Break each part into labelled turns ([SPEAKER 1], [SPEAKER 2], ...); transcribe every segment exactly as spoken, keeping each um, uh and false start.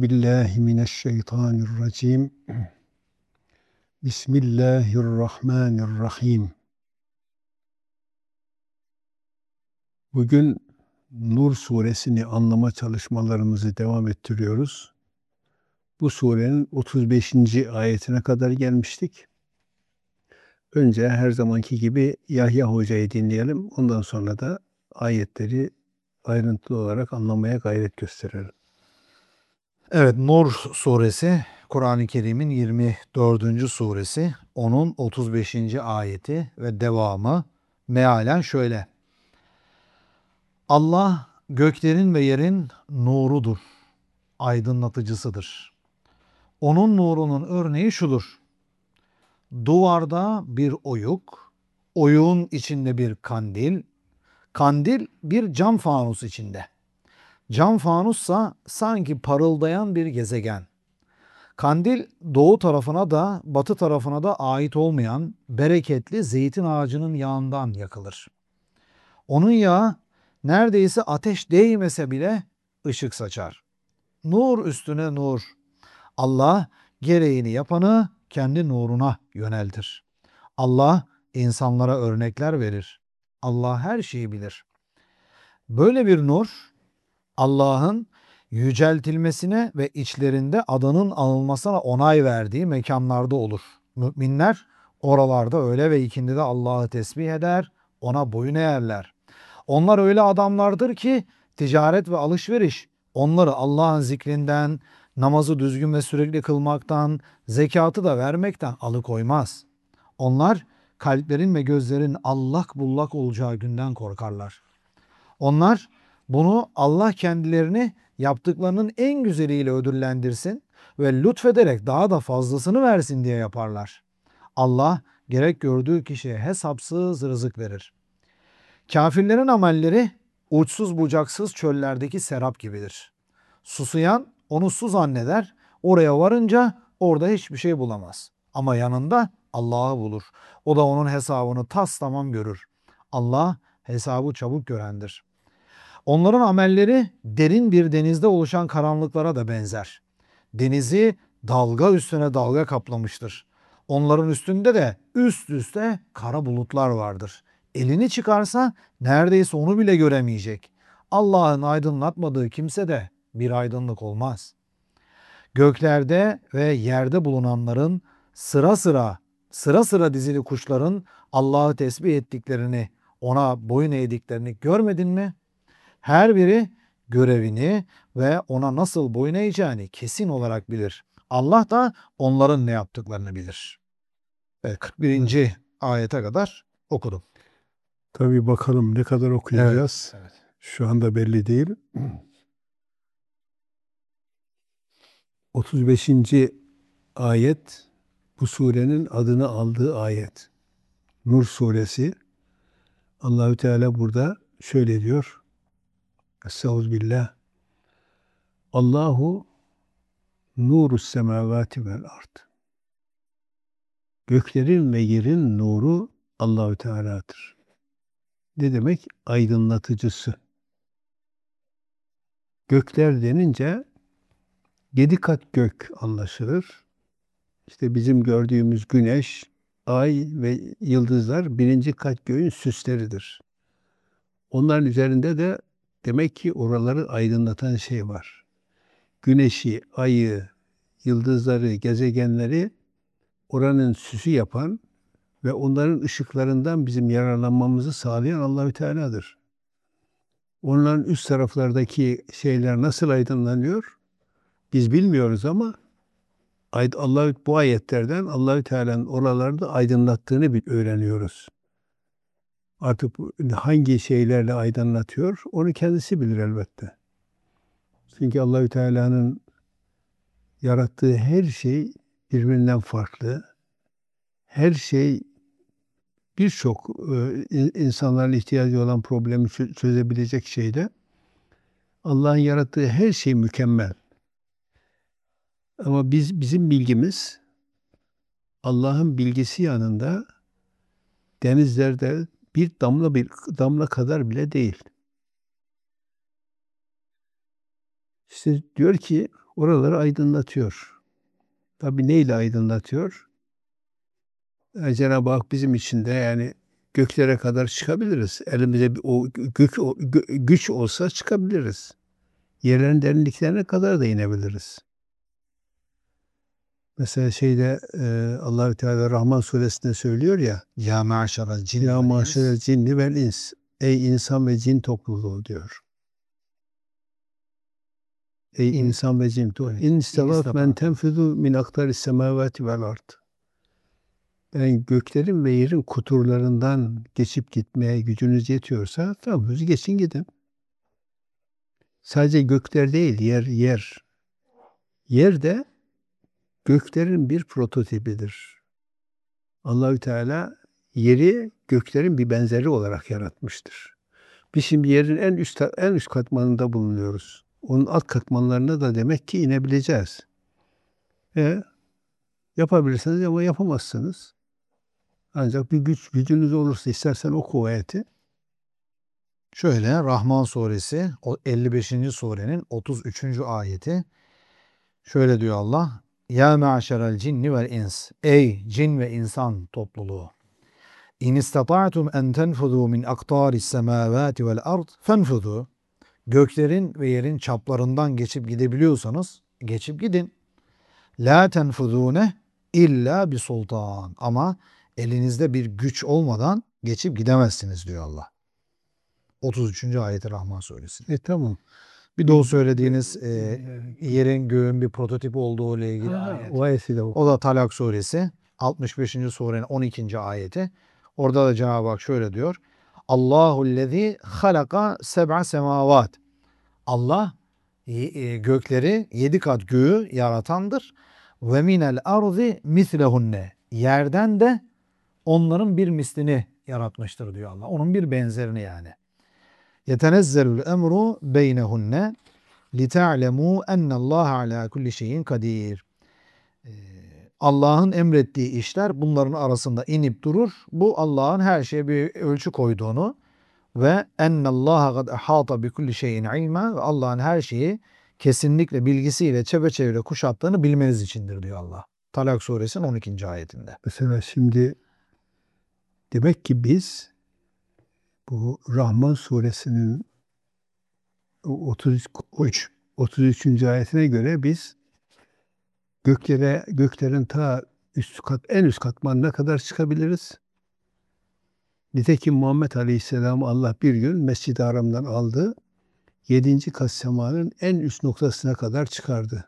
[SPEAKER 1] billahi mineşşeytanirracim. Bismillahirrahmanirrahim. Bugün Nur suresini anlama çalışmalarımızı devam ettiriyoruz. Bu surenin otuz beşinci ayetine kadar gelmiştik. Önce her zamanki gibi Yahya Hoca'yı dinleyelim. Ondan sonra da ayetleri ayrıntılı olarak anlamaya gayret gösterelim.
[SPEAKER 2] Evet, Nur suresi Kur'an-ı Kerim'in yirmi dördüncü suresi. Onun otuz beşinci ayeti ve devamı mealen şöyle. Allah göklerin ve yerin nurudur, aydınlatıcısıdır. Onun nurunun örneği şudur. Duvarda bir oyuk, oyuğun içinde bir kandil, kandil bir cam fanus içinde. Cam fanussa sanki parıldayan bir gezegen. Kandil doğu tarafına da batı tarafına da ait olmayan bereketli zeytin ağacının yağından yakılır. Onun yağı neredeyse ateş değmese bile ışık saçar. Nur üstüne nur. Allah gereğini yapanı kendi nuruna yöneltir. Allah insanlara örnekler verir. Allah her şeyi bilir. Böyle bir nur Allah'ın yüceltilmesine ve içlerinde adının anılmasına onay verdiği mekanlarda olur. Müminler oralarda öğle ve ikindide Allah'ı tesbih eder, ona boyun eğerler. Onlar öyle adamlardır ki ticaret ve alışveriş onları Allah'ın zikrinden, namazı düzgün ve sürekli kılmaktan, zekatı da vermekten alıkoymaz. Onlar kalplerin ve gözlerin allak bullak olacağı günden korkarlar. Onlar bunu Allah kendilerini yaptıklarının en güzeliyle ödüllendirsin ve lütfederek daha da fazlasını versin diye yaparlar. Allah gerek gördüğü kişiye hesapsız rızık verir. Kafirlerin amelleri uçsuz bucaksız çöllerdeki serap gibidir. Susayan onu su zanneder, oraya varınca orada hiçbir şey bulamaz. Ama yanında Allah'ı bulur. O da onun hesabını tas tamam görür. Allah hesabı çabuk görendir. Onların amelleri derin bir denizde oluşan karanlıklara da benzer. Denizi dalga üstüne dalga kaplamıştır. Onların üstünde de üst üste kara bulutlar vardır. Elini çıkarsa neredeyse onu bile göremeyecek. Allah'ın aydınlatmadığı kimse de bir aydınlık olmaz. Göklerde ve yerde bulunanların sıra sıra sıra sıra dizili kuşların Allah'ı tesbih ettiklerini, ona boyun eğdiklerini görmedin mi? Her biri görevini ve ona nasıl boyun eğeceğini kesin olarak bilir. Allah da onların ne yaptıklarını bilir. Evet, kırk birinci ayete kadar okudum.
[SPEAKER 1] Tabii bakalım ne kadar okuyacağız.
[SPEAKER 2] Evet, evet.
[SPEAKER 1] Şu anda belli değil. otuz beşinci ayet bu surenin adını aldığı ayet. Nur suresi. Allahü Teala burada şöyle diyor. Estağfirullah. Allahu nurus semavati vel ard. Göklerin ve yerin nuru Allahü Teala'dır. Ne demek? Aydınlatıcısı. Gökler denince yedi kat gök anlaşılır. İşte bizim gördüğümüz güneş, ay ve yıldızlar birinci kat göğün süsleridir. Onların üzerinde de demek ki oraları aydınlatan şey var. Güneşi, ayı, yıldızları, gezegenleri oranın süsü yapan ve onların ışıklarından bizim yararlanmamızı sağlayan Allahü Teala'dır. Onların üst taraflardaki şeyler nasıl aydınlanıyor? Biz bilmiyoruz ama Allah bu ayetlerden Allahü Teala'nın oralarda aydınlattığını öğreniyoruz. Artık hangi şeylerle aydınlatıyor onu kendisi bilir elbette. Çünkü Allahü Teala'nın yarattığı her şey birbirinden farklı. Her şey birçok e, insanların ihtiyacı olan problemi çözebilecek şeyde. Allah'ın yarattığı her şey mükemmel. Ama biz bizim bilgimiz Allah'ın bilgisi yanında denizlerde bir damla bir damla kadar bile değil. İşte diyor ki oraları aydınlatıyor. Tabii neyle aydınlatıyor? Yani Cenab-ı Hak bizim için de yani göklere kadar çıkabiliriz. Elimizde bir o gök, o gö- güç olsa çıkabiliriz. Yerlerin derinliklerine kadar da inebiliriz. Mesela şeyde e, Allahü Teala Rahman suresinde söylüyor ya,
[SPEAKER 2] Ya me'şerel cinni
[SPEAKER 1] ya
[SPEAKER 2] vel
[SPEAKER 1] maşerel
[SPEAKER 2] ins.
[SPEAKER 1] cinni vel ins. Ey insan ve cin topluluğu diyor. Ey
[SPEAKER 2] İn,
[SPEAKER 1] insan ve cin topluluğu.
[SPEAKER 2] evet.
[SPEAKER 1] İn
[SPEAKER 2] İn
[SPEAKER 1] istata'tum en
[SPEAKER 2] istata'tum.
[SPEAKER 1] tenfuzu min aktaris semavati vel ard. Yani göklerin ve yerin kuturlarından geçip gitmeye gücünüz yetiyorsa tamam, geçin gidin. Sadece gökler değil, yer, yer. Yer de göklerin bir prototipidir. Allahü Teala yeri göklerin bir benzeri olarak yaratmıştır. Biz şimdi yerin en üst en üst katmanında bulunuyoruz. Onun alt katmanlarına da demek ki inebileceğiz. E, yapabilirsiniz ama yapamazsınız. Ancak bir güç gücünüz olursa istersen o kuvveti.
[SPEAKER 2] Şöyle Rahman suresi o elli beşinci surenin otuz üçüncü ayeti. Şöyle diyor Allah. Ya me'şerel cinni vel ins. Ey cin ve insan topluluğu. İn istata'tum en tenfuzu min aktaris semavati vel ard fenfuzu. Göklerin ve yerin çaplarından geçip gidebiliyorsanız geçip gidin. La tenfuzune illa bi sultan. Ama elinizde bir güç olmadan geçip gidemezsiniz diyor Allah. otuz üçüncü ayeti Rahman suresi.
[SPEAKER 1] E tamam.
[SPEAKER 2] Bir de o söylediğiniz e, yerin göğün bir prototip olduğu ile ilgili
[SPEAKER 1] Ha,
[SPEAKER 2] ayet.
[SPEAKER 1] o ayeti de
[SPEAKER 2] O
[SPEAKER 1] oku.
[SPEAKER 2] da Talak suresi altmış beşinci surenin on ikinci ayeti. Orada da Cenab-ı Hak şöyle diyor. Allahu'llezî halaka seb'a semavat. Allah e, gökleri yedi kat göğü yaratandır. Ve minel arzi mislehunne. Yerden de onların bir mislini yaratmıştır diyor Allah. Onun bir benzerini yani. Yetenezzelul emru beynehunne لِتَعْلَمُوا اَنَّ اللّٰهَ عَلَى كُلِّ شَيْءٍ kadir. Allah'ın emrettiği işler bunların arasında inip durur. Bu Allah'ın her şeye bir ölçü koyduğunu ve enne Allah kad ahata bi kulli şeyin ilma ve Allah'ın her şeyi kesinlikle bilgisiyle çepeçevre kuşattığını bilmeniz içindir diyor Allah. Talak suresinin on ikinci ayetinde.
[SPEAKER 1] Mesela şimdi demek ki biz bu Rahman suresinin otuz üç otuz üçüncü ayetine göre biz göklere göklerin ta üst kat en üst katmanına kadar çıkabiliriz. Nitekim Muhammed Aleyhisselam Allah bir gün Mescid-i Haram'dan aldı. Yedinci kat semanın en üst noktasına kadar çıkardı.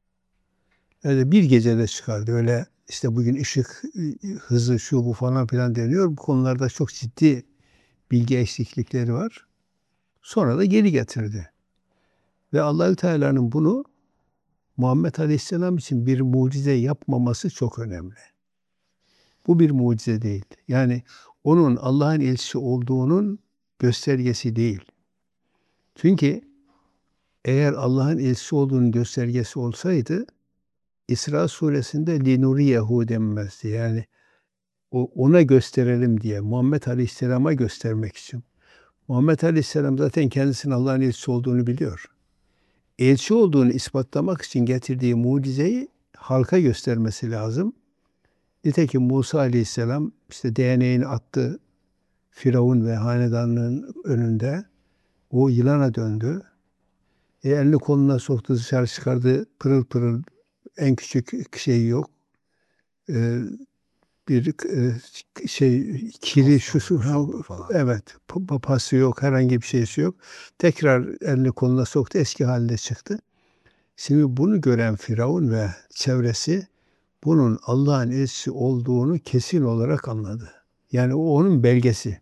[SPEAKER 1] Öyle bir gecede çıkardı. Öyle işte bugün ışık hızı şu bu falan filan deniyor. Bu konularda çok ciddi bilgi eksiklikleri var. Sonra da geri getirdi. Ve Allahü Teala'nın bunu Muhammed Aleyhisselam için bir mucize yapmaması çok önemli. Bu bir mucize değil. Yani onun Allah'ın elçisi olduğunun göstergesi değil. Çünkü eğer Allah'ın elçisi olduğunun göstergesi olsaydı İsra suresinde linuriyehu denmezdi. Yani o ona gösterelim diye Muhammed Aleyhisselam'a göstermek için. Muhammed Aleyhisselam zaten kendisinin Allah'ın elçisi olduğunu biliyor. Elçi olduğunu ispatlamak için getirdiği mucizeyi halka göstermesi lazım. Nitekim Musa Aleyhisselam işte değneğini attı Firavun ve hanedanının önünde. O yılana döndü. E, elini koluna soktu, dışarı çıkardı. Pırıl pırıl, en küçük şey yok. E, bir e, şey kiri şu su
[SPEAKER 2] falan.
[SPEAKER 1] evet papası yok, herhangi bir şeysi yok. Tekrar elini koluna soktu, eski haline çıktı. Şimdi bunu gören Firavun ve çevresi bunun Allah'ın elçisi olduğunu kesin olarak anladı. Yani o onun belgesi.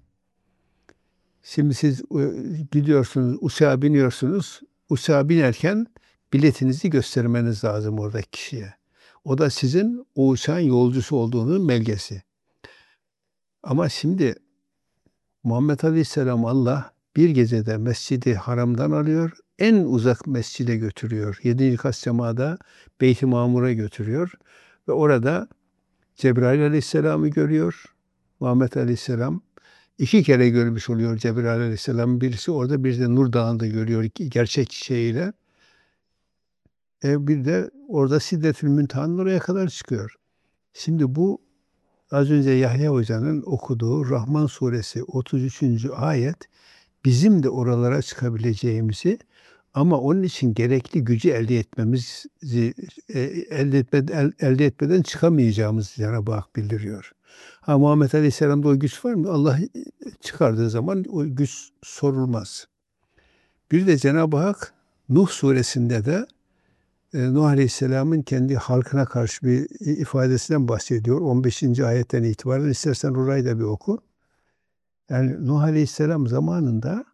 [SPEAKER 1] Şimdi siz e, gidiyorsunuz, uçağa biniyorsunuz. Uçağa binerken biletinizi göstermeniz lazım oradaki kişiye. O da sizin o uçağın yolcusu olduğunun belgesi. Ama şimdi Muhammed Aleyhisselam Allah bir gecede Mescid-i Haram'dan alıyor, en uzak mescide götürüyor. Yedinci kat semada Beyt-i Mamur'a götürüyor ve orada Cebrail Aleyhisselam'ı görüyor. Muhammed Aleyhisselam iki kere görmüş oluyor Cebrail Aleyhisselam. Birisi orada, bir de Nur Dağı'nda görüyor gerçek şeyiyle. E bir de orada Sidretül Münteha'nın oraya kadar çıkıyor. Şimdi bu az önce Yahya Hoca'nın okuduğu Rahman Suresi otuz üçüncü ayet bizim de oralara çıkabileceğimizi ama onun için gerekli gücü elde etmemizi e, elde, etme, el- elde etmeden çıkamayacağımızı Cenab-ı Hak bildiriyor. Ha, Muhammed Aleyhisselam'da o güç var mı? Allah çıkardığı zaman o güç sorulmaz. Bir de Cenab-ı Hak Nuh suresinde de e, Nuh Aleyhisselam'ın kendi halkına karşı bir ifadesinden bahsediyor. on beşinci ayetten itibaren istersen orayı da bir oku. Yani Nuh Aleyhisselam zamanında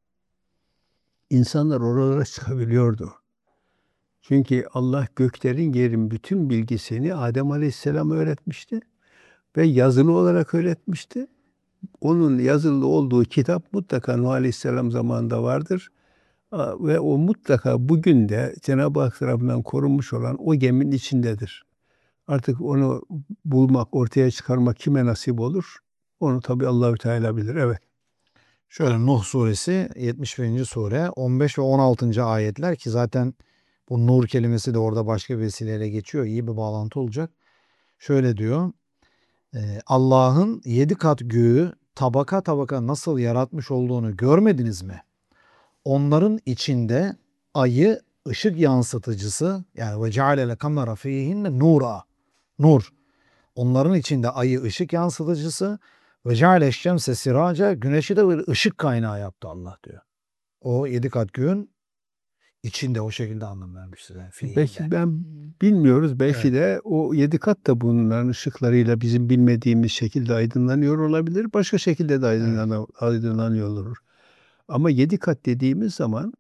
[SPEAKER 1] insanlar oralara çıkabiliyordu. Çünkü Allah göklerin yerin bütün bilgisini Adem Aleyhisselam'a öğretmişti ve yazılı olarak öğretmişti. Onun yazılı olduğu kitap mutlaka Nuh Aleyhisselam zamanında vardır. Ve o mutlaka bugün de Cenab-ı Hak tarafından korunmuş olan o geminin içindedir. Artık onu bulmak, ortaya çıkarmak kime nasip olur? Onu tabii Allahü Teala bilir. Evet.
[SPEAKER 2] Şöyle Nuh suresi yetmiş birinci sure on beş ve on altıncı ayetler ki zaten bu nur kelimesi de orada başka bir vesileyle geçiyor. İyi bir bağlantı olacak. Şöyle diyor. e, Allah'ın yedi kat göğü tabaka tabaka nasıl yaratmış olduğunu görmediniz mi? Onların içinde ayı ışık yansıtıcısı yani ve cealele kamera fihinne nura. Nur. Onların içinde ayı ışık yansıtıcısı ve ceale şemse siraca güneşi de bir ışık kaynağı yaptı Allah diyor. O yedi kat göğün içinde o şekilde anlam vermiş size. Fihinde.
[SPEAKER 1] Belki ben bilmiyoruz.
[SPEAKER 2] Evet.
[SPEAKER 1] Belki de o yedi kat da bunların ışıklarıyla bizim bilmediğimiz şekilde aydınlanıyor olabilir. Başka şekilde de
[SPEAKER 2] Evet.
[SPEAKER 1] aydınlan aydınlanıyor olur. Ama yedi kat dediğimiz zaman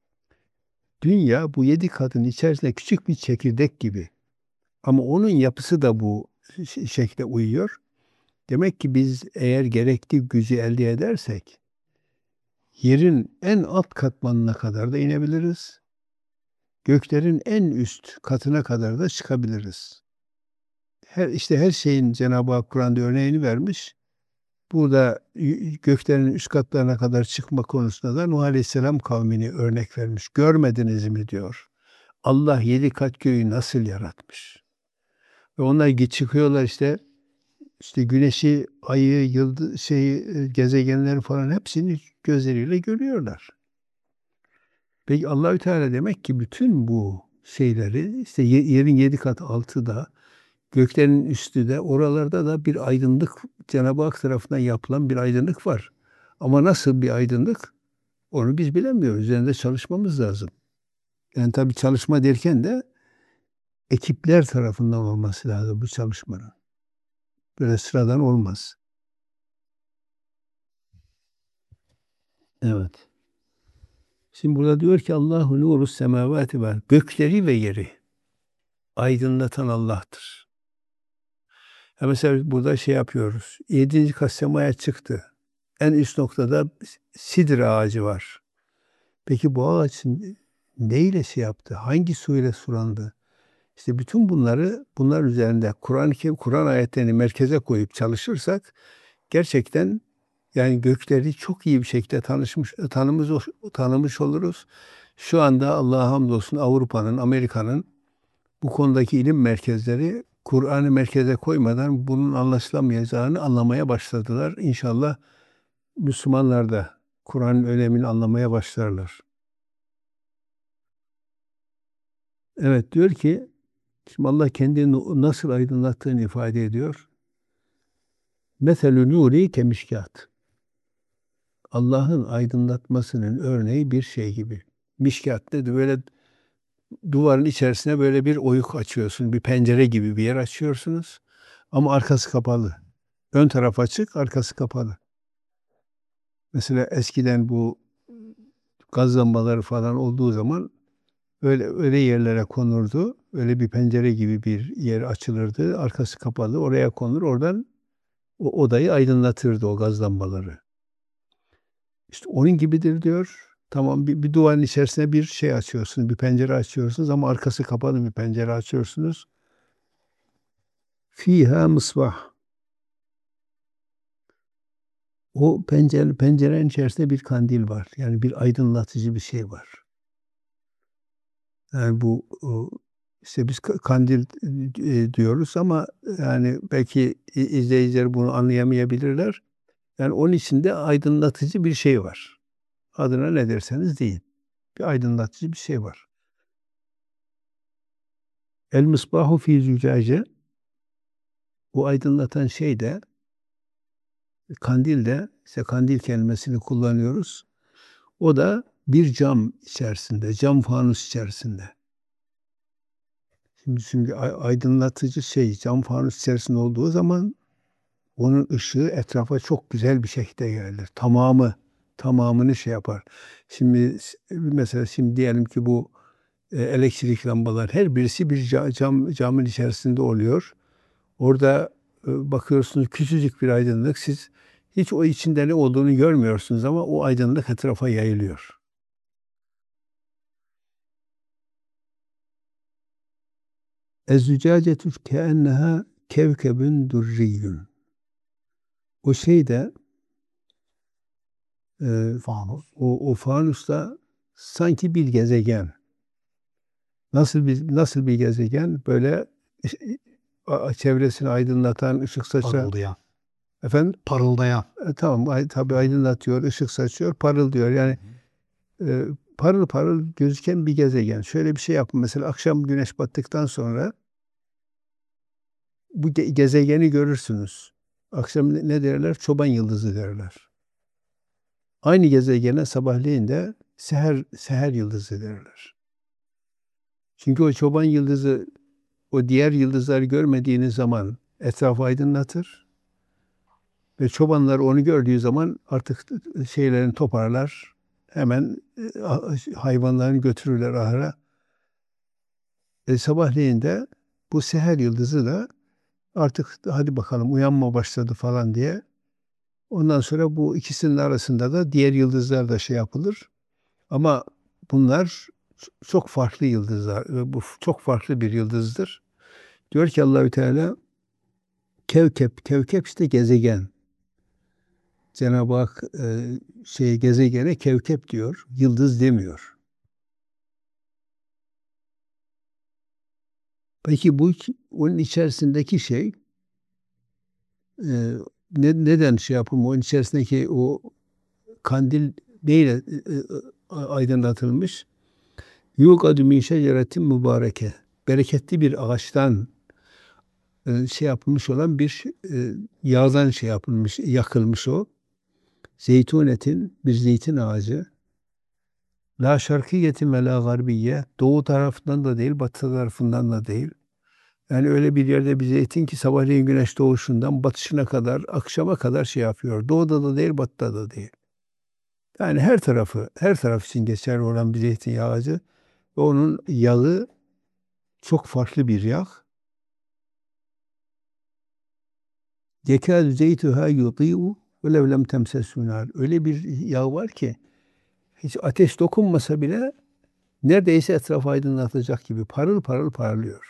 [SPEAKER 1] dünya bu yedi katın içerisinde küçük bir çekirdek gibi. Ama onun yapısı da bu ş- şekle uyuyor. Demek ki biz eğer gerekli gücü elde edersek yerin en alt katmanına kadar da inebiliriz. Göklerin en üst katına kadar da çıkabiliriz. Her işte her şeyin Cenab-ı Hak Kur'an'da örneğini vermiş. Burada y- göklerin üst katlarına kadar çıkma konusunda da Nuh Aleyhisselam kavmini örnek vermiş. Görmediniz mi diyor. Allah yedi kat göğü nasıl yaratmış? Ve onlar git çıkıyorlar işte işte güneşi, ayı, yıldız, şey, gezegenleri falan hepsini gözleriyle görüyorlar. Peki Allahü Teala demek ki bütün bu şeyleri işte ye- yerin yedi kat altı da göklerin üstü de oralarda da bir aydınlık Cenab-ı Hak tarafından yapılan bir aydınlık var. Ama nasıl bir aydınlık? Onu biz bilemiyoruz. Üzerinde çalışmamız lazım. Yani tabii çalışma derken de ekipler tarafından olması lazım bu çalışmanın. Böyle sıradan olmaz. Evet. Şimdi burada diyor ki Allahu nuru semavati var. Gökleri ve yeri aydınlatan Allah'tır. Ya mesela burada şey yapıyoruz. Yedinci kat semaya çıktı. En üst noktada sidr ağacı var. Peki bu ağacın neyle şey yaptı? Hangi suyla sulandı? İşte bütün bunları bunlar üzerinde Kur'an-ı Kerim, Kur'an ayetlerini merkeze koyup çalışırsak gerçekten yani gökleri çok iyi bir şekilde tanışmış, tanımış, tanımış oluruz. Şu anda Allah'a hamdolsun Avrupa'nın, Amerika'nın bu konudaki ilim merkezleri Kur'an'ı merkeze koymadan bunun anlaşılamayacağını anlamaya başladılar. İnşallah Müslümanlar da Kur'an'ın önemini anlamaya başlarlar. Evet diyor ki, şimdi Allah kendini nasıl aydınlattığını ifade ediyor. Meselü nuri kemişkat. Allah'ın aydınlatmasının örneği bir şey gibi. Mişkat dedi böyle duvarın içerisine böyle bir oyuk açıyorsun. Bir pencere gibi bir yer açıyorsunuz. Ama arkası kapalı. Ön taraf açık, arkası kapalı. Mesela eskiden bu gaz lambaları falan olduğu zaman öyle öyle yerlere konurdu. Öyle bir pencere gibi bir yer açılırdı. Arkası kapalı. Oraya konur. Oradan o odayı aydınlatırdı o gaz lambaları. İşte onun gibidir diyor. Tamam bir, bir duvarın içerisine bir şey açıyorsunuz. Bir pencere açıyorsunuz ama arkası kapalı bir pencere açıyorsunuz. Fiha mısbah. O pencere, pencerenin içerisinde bir kandil var. Yani bir aydınlatıcı bir şey var. Yani bu o, işte biz ka- kandil e, diyoruz ama yani belki i- izleyiciler bunu anlayamayabilirler. Yani onun içinde aydınlatıcı bir şey var. Adına ne derseniz deyin. Bir aydınlatıcı bir şey var. El misbahu fi zücace, bu aydınlatan şey de kandil de, işte kandil kelimesini kullanıyoruz. O da bir cam içerisinde, cam fanus içerisinde. Şimdi, şimdi ay- aydınlatıcı şey cam fanus içerisinde olduğu zaman onun ışığı etrafa çok güzel bir şekilde yayılır. Tamamı, tamamını şey yapar. Şimdi s- mesela şimdi diyelim ki bu e, elektrik lambalar her birisi bir ca- cam camın içerisinde oluyor. Orada e, bakıyorsunuz küçücük bir aydınlık. Siz hiç o içinde ne olduğunu görmüyorsunuz ama o aydınlık etrafa yayılıyor. Ez-zücacetu keenneha kevkebün durriyyun. O şey de e,
[SPEAKER 2] Fanus.
[SPEAKER 1] o, o fanusta sanki bir gezegen. Nasıl bir nasıl bir gezegen? Böyle iş- a- çevresini aydınlatan, ışık saçan.
[SPEAKER 2] Parıldayan.
[SPEAKER 1] Efendim?
[SPEAKER 2] Parıldayan.
[SPEAKER 1] E, tamam, ay, tabii
[SPEAKER 2] Hı hı.
[SPEAKER 1] aydınlatıyor, ışık saçıyor, parıldıyor. Yani e, parıl parıl gözüken bir gezegen. Şöyle bir şey yapın. Mesela akşam güneş battıktan sonra bu ge- gezegeni görürsünüz. Akşam ne ne derler? Çoban yıldızı derler. Aynı gezegene sabahleyin de seher seher yıldızı derler. Çünkü o çoban yıldızı o diğer yıldızları görmediğiniz zaman etrafı aydınlatır ve çobanlar onu gördüğü zaman artık şeylerini toparlar. Hemen e, a- hayvanlarını götürürler ahıra. E, sabahleyin de bu seher yıldızı da artık hadi bakalım uyanma başladı falan diye. Ondan sonra bu ikisinin arasında da diğer yıldızlar da şey yapılır. Ama bunlar çok farklı yıldızlar. Ve bu çok farklı bir yıldızdır. Diyor ki Allahü Teala kevkep, kevkep işte gezegen. Cenab-ı Hak e, şey gezegene kevkep diyor. Yıldız demiyor. Peki bu onun içerisindeki şey e, ne, neden şey yapım? Onun içerisindeki o kandil neyle e, e, aydınlatılmış? Yukadu min şeceretin mübareke. Bereketli bir ağaçtan e, şey yapılmış olan bir e, yağdan şey yapılmış, yakılmış o. Zeytunetin, bir zeytin ağacı. La şarkiyetin ve la garbiye. Doğu tarafından da değil, batı tarafından da değil. Yani öyle bir yerde bir zeytin ki sabahleyin güneş doğuşundan batışına kadar, akşama kadar şey yapıyor. Doğuda da değil, batıda da değil. Yani her tarafı, her taraf için geçerli olan bir zeytinyağı ağacı. Ve onun yağı çok farklı bir yağ. Yekâdü zeytuhâ yudî'u ve lev lem temsesû nâr. Öyle bir yağ var ki hiç ateş dokunmasa bile neredeyse etrafı aydınlatacak gibi parıl parıl parlıyor.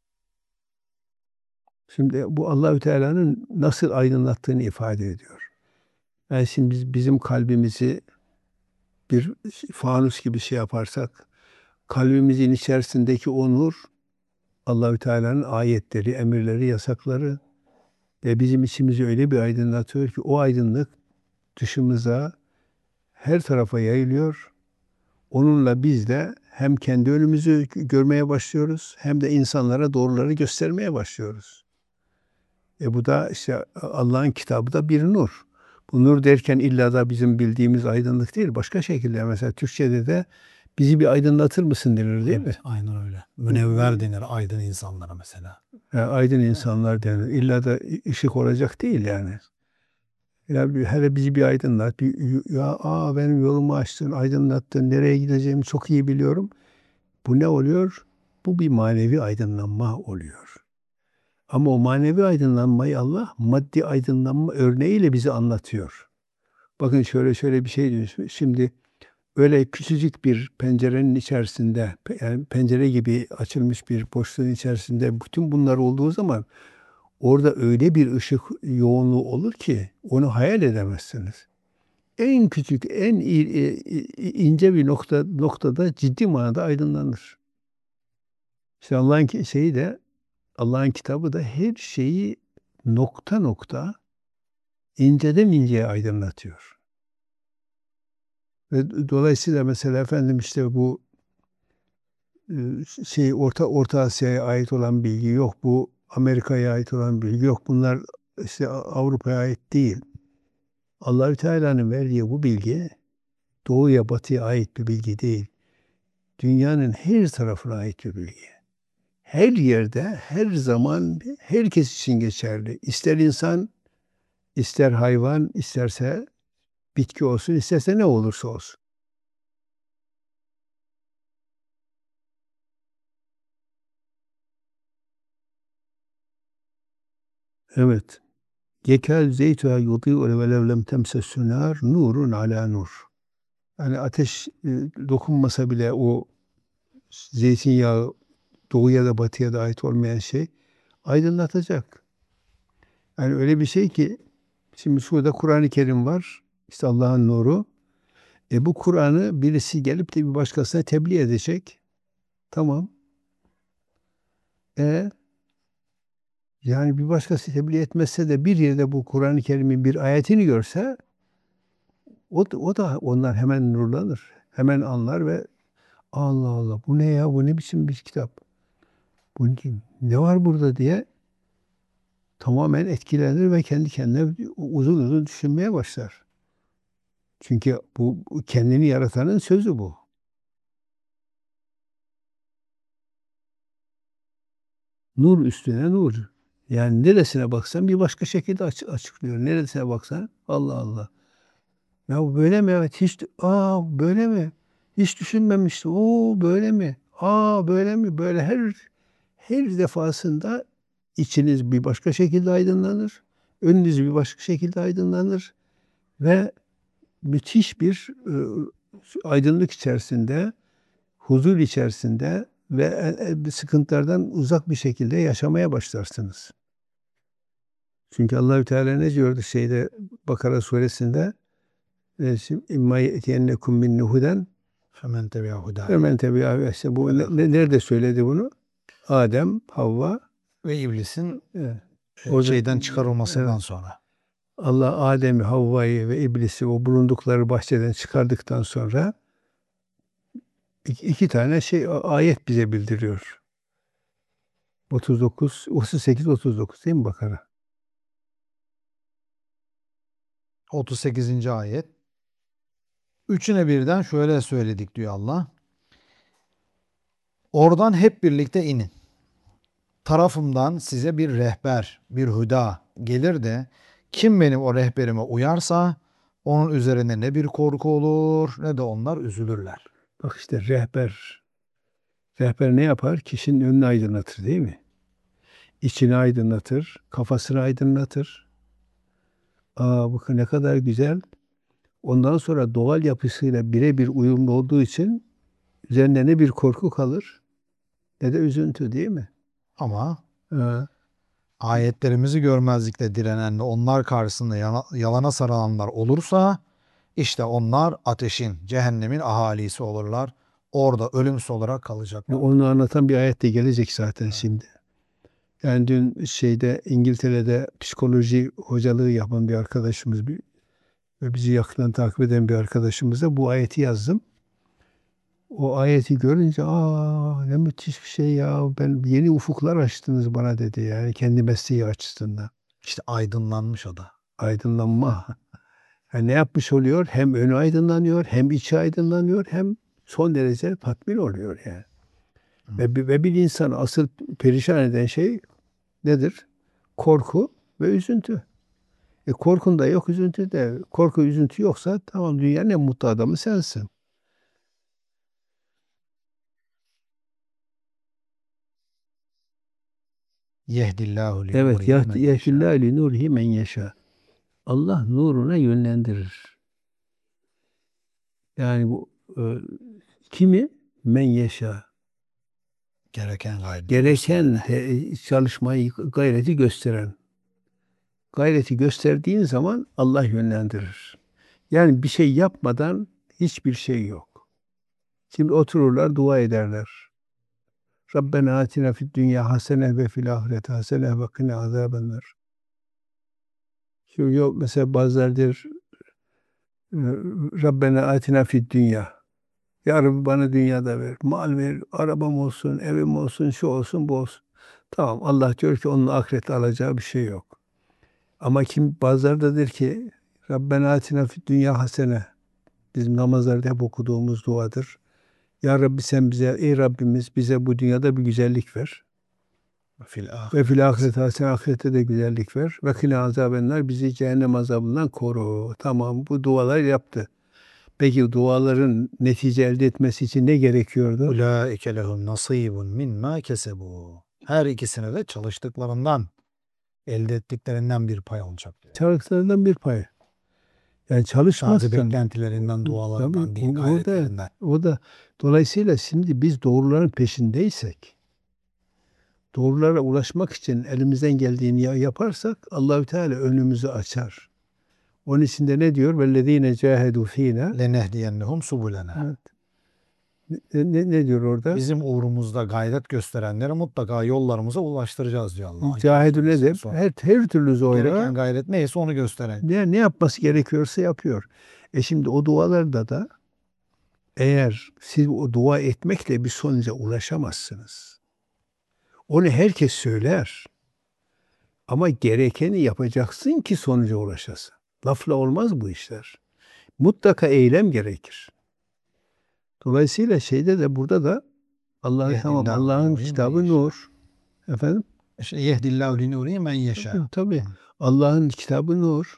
[SPEAKER 1] Şimdi bu Allahü Teala'nın nasıl aydınlattığını ifade ediyor. Yani şimdi biz bizim kalbimizi bir fanus gibi şey yaparsak, kalbimizin içerisindeki o nur Allahü Teala'nın ayetleri, emirleri, yasakları ve bizim içimizi öyle bir aydınlatıyor ki o aydınlık dışımıza her tarafa yayılıyor. Onunla biz de hem kendi önümüzü görmeye başlıyoruz hem de insanlara doğruları göstermeye başlıyoruz. E bu da işte Allah'ın kitabı da bir nur. Bu nur derken illa da bizim bildiğimiz aydınlık değil. Başka şekilde mesela Türkçe'de de bizi bir aydınlatır mısın denir değil mi?
[SPEAKER 2] Evet, aynen öyle. Münevver denir aydın insanlara mesela.
[SPEAKER 1] Yani aydın
[SPEAKER 2] Değil mi?
[SPEAKER 1] insanlar denir. İlla da ışık olacak değil yani. Ya bir, hele bizi bir aydınlat. Bir, ya aa benim yolumu açtın, aydınlattın. Nereye gideceğimi çok iyi biliyorum. Bu ne oluyor? Bu bir manevi aydınlanma oluyor. Ama o manevi aydınlanmayı Allah maddi aydınlanma örneğiyle bize anlatıyor. Bakın şöyle şöyle bir şey diyor. Şimdi öyle küçücük bir pencerenin içerisinde, yani pencere gibi açılmış bir boşluğun içerisinde bütün bunlar olduğu zaman orada öyle bir ışık yoğunluğu olur ki onu hayal edemezsiniz. En küçük, en i- i- ince bir nokta noktada ciddi manada aydınlanır. İşte Allah'ın ki- şeyi de Allah'ın kitabı da her şeyi nokta nokta inceden inceye aydınlatıyor. Ve dolayısıyla mesela efendim işte bu e, şey Orta Orta Asya'ya ait olan bilgi yok, bu Amerika'ya ait olan bilgi yok. Bunlar işte Avrupa'ya ait değil. Allahü Teala'nın verdiği bu bilgi Doğu'ya, Batı'ya ait bir bilgi değil. Dünyanın her tarafına ait bir bilgi. Her yerde, her zaman, herkes için geçerli. İster insan, ister hayvan, isterse bitki olsun, isterse ne olursa olsun. Evet. Yekâd zeytuhâ yudî'u velev lem temseshu nâr, nurun alâ nur. Yani ateş e, dokunmasa bile o zeytinyağı doğuya da batıya da ait olmayan şey aydınlatacak. Yani öyle bir şey ki şimdi şurada Kur'an-ı Kerim var. İşte Allah'ın nuru. E bu Kur'an'ı birisi gelip de bir başkasına tebliğ edecek. Tamam. E yani bir başkası tebliğ etmezse de bir yerde bu Kur'an-ı Kerim'in bir ayetini görse o da, o da onlar hemen nurlanır. Hemen anlar ve Allah Allah bu ne ya, bu ne biçim bir kitap? Bu ne ne var burada diye tamamen etkilenir ve kendi kendine uzun uzun düşünmeye başlar. Çünkü bu bu kendini yaratanın sözü bu. Nur üstüne nur. Yani neresine baksan bir başka şekilde açı- açıklıyor. Neresine baksan Allah Allah. Ya bu böyle mi? Evet hiç aa böyle mi? Hiç düşünmemiştim. Oo böyle mi? Aa böyle mi? Böyle her her defasında içiniz bir başka şekilde aydınlanır. Önünüz bir başka şekilde aydınlanır ve müthiş bir e, aydınlık içerisinde, huzur içerisinde ve e, e, sıkıntılardan uzak bir şekilde yaşamaya başlarsınız. Çünkü Allahü Teala ne diyordu şeyde Bakara suresinde? E, şimdi, İmma yetiyennekum minni huden
[SPEAKER 2] Femen tebi'a hudaya.
[SPEAKER 1] femen tebi'a işte bu ne- ne- nerede söyledi bunu? Adem, Havva,
[SPEAKER 2] Ve iblisin
[SPEAKER 1] evet.
[SPEAKER 2] e,
[SPEAKER 1] Orada
[SPEAKER 2] şeyden çıkarılmasından
[SPEAKER 1] evet.
[SPEAKER 2] sonra.
[SPEAKER 1] Allah Adem'i, Havva'yı ve iblisi o bulundukları bahçeden çıkardıktan sonra iki, iki tane şey ayet bize bildiriyor. otuz dokuz, otuz sekiz, otuz dokuz değil mi Bakara?
[SPEAKER 2] otuz sekizinci ayet. Üçüne birden şöyle söyledik diyor Allah. Oradan hep birlikte inin. Tarafımdan size bir rehber, bir huda gelir de kim benim o rehberime uyarsa onun üzerine ne bir korku olur ne de onlar üzülürler.
[SPEAKER 1] Bak işte rehber. Rehber ne yapar? Kişinin önünü aydınlatır değil mi? İçini aydınlatır, kafasını aydınlatır. Aa bakın ne kadar güzel. Ondan sonra doğal yapısıyla birebir uyumlu olduğu için üzerinde ne bir korku kalır ne de üzüntü değil mi?
[SPEAKER 2] Ama
[SPEAKER 1] Ha.
[SPEAKER 2] ayetlerimizi görmezlikle direnenle onlar karşısında yana- yalana sarılanlar olursa işte onlar ateşin, cehennemin ahalisi olurlar. Orada ölümsüz olarak kalacaklar.
[SPEAKER 1] Onu anlatan bir ayet de gelecek zaten
[SPEAKER 2] Evet.
[SPEAKER 1] şimdi. Yani dün şeyde İngiltere'de psikoloji hocalığı yapan bir arkadaşımız bir, ve bizi yakından takip eden bir arkadaşımıza bu ayeti yazdım. O ayeti görünce aa ne müthiş bir şey ya, ben yeni ufuklar açtınız bana dedi, yani kendi mesleği açısından.
[SPEAKER 2] İşte aydınlanmış o da.
[SPEAKER 1] Aydınlanma. Yani ne yapmış oluyor? Hem önü aydınlanıyor, hem içi aydınlanıyor, hem son derece tatmin oluyor yani.
[SPEAKER 2] Hı.
[SPEAKER 1] Ve, bir- ve bir insanı asıl perişan eden şey nedir? Korku ve üzüntü. E korkun da yok, üzüntü de. Korku, üzüntü yoksa tamam, dünyanın en mutlu adamı sensin.
[SPEAKER 2] Yehdillahu li
[SPEAKER 1] Evet,
[SPEAKER 2] nurihi men yeşâ.
[SPEAKER 1] yehdillâhu li nurihi men yeşâ. Allah nuruna yönlendirir. Yani bu e, kimi? Men yeşâ.
[SPEAKER 2] Gereken gayreti
[SPEAKER 1] Gereken
[SPEAKER 2] gösterene.
[SPEAKER 1] te- çalışmayı, gayreti gösteren. Gayreti gösterdiğin zaman Allah yönlendirir. Yani bir şey yapmadan hiçbir şey yok. Şimdi otururlar, dua ederler. Rabbena atina fid dünya hasene ve fil ahireti hasene ve kine azabennar. Şu yok mesela bazıları der e, Rabbena atina fid dünya. Ya Rabbi bana dünyada ver. Mal ver, arabam olsun, evim olsun, şu olsun, bu olsun. Tamam Allah diyor ki onun ahirette alacağı bir şey yok. Ama kim bazıları da der ki Rabbena atina fid dünya hasene. Bizim namazlarda hep okuduğumuz duadır. Ya Rabbi sen bize, ey Rabbimiz bize bu dünyada bir güzellik ver.
[SPEAKER 2] Fil
[SPEAKER 1] Ve fil
[SPEAKER 2] ahireti.
[SPEAKER 1] ahirete hasene, ahirette de güzellik ver. Ve kine azabenler bizi cehennem azabından koru. Tamam bu dualar yaptı. Peki duaların netice elde etmesi için ne gerekiyordu?
[SPEAKER 2] Ulaike lehum nasibun mimma kesebu. Her ikisine de çalıştıklarından, elde ettiklerinden bir pay olacak diyor.
[SPEAKER 1] Çalıştıklarından bir pay. Yani
[SPEAKER 2] Sadece
[SPEAKER 1] çalışmazsan
[SPEAKER 2] beklentilerinden,
[SPEAKER 1] tabii
[SPEAKER 2] dualarından değil,
[SPEAKER 1] o, o da
[SPEAKER 2] gayretlerinden.
[SPEAKER 1] o da dolayısıyla şimdi biz doğruların peşindeysek doğrulara ulaşmak için elimizden geldiğini ya- yaparsak Allahü Teala önümüzü açar. Onun için de ne diyor? Vellezine cahedu fina.
[SPEAKER 2] Lenehdiyennehum subulena.
[SPEAKER 1] Evet. Ne, ne, ne diyor orada?
[SPEAKER 2] Bizim uğrumuzda gayret gösterenleri mutlaka yollarımıza ulaştıracağız diyor Allah.
[SPEAKER 1] Cahedu ne de? Her, her türlü zorla
[SPEAKER 2] Gereken gayret neyse onu gösteren.
[SPEAKER 1] ne, ne yapması gerekiyorsa yapıyor. E şimdi o dualarda da eğer siz o dua etmekle bir sonuca ulaşamazsınız. Onu herkes söyler. Ama gerekeni yapacaksın ki sonuca ulaşasın. Lafla olmaz bu işler. Mutlaka eylem gerekir. Dolayısıyla şeyde de burada da Allah tamam Allah'ın kitabı nur. Efendim?
[SPEAKER 2] İşte yehdillahu li nurihi men yeşâ.
[SPEAKER 1] Tabii. Allah'ın kitabı nur.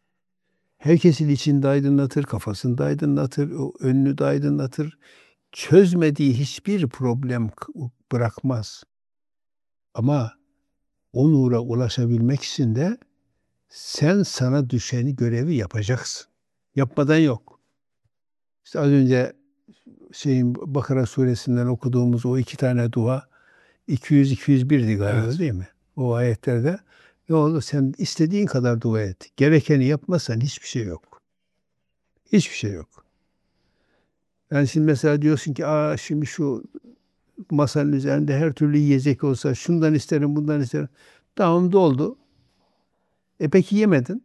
[SPEAKER 1] Herkesin içinde aydınlatır, kafasında aydınlatır, o önünü de aydınlatır. Çözmediği hiçbir problem k- bırakmaz. Ama o nura ulaşabilmek için de sen sana düşeni görevi yapacaksın. Yapmadan yok. İşte az önce şeyin Bakara suresinden okuduğumuz o iki tane dua iki yüz iki yüz birdi galiba
[SPEAKER 2] Evet.
[SPEAKER 1] değil mi? O ayetlerde ne oldu? Sen istediğin kadar dua et. Gerekeni yapmazsan hiçbir şey yok. Hiçbir şey yok. Yani şimdi mesela diyorsun ki aa şimdi şu masanın üzerinde her türlü yiyecek olsa şundan isterim bundan isterim. Tamam doldu. E peki yemedin.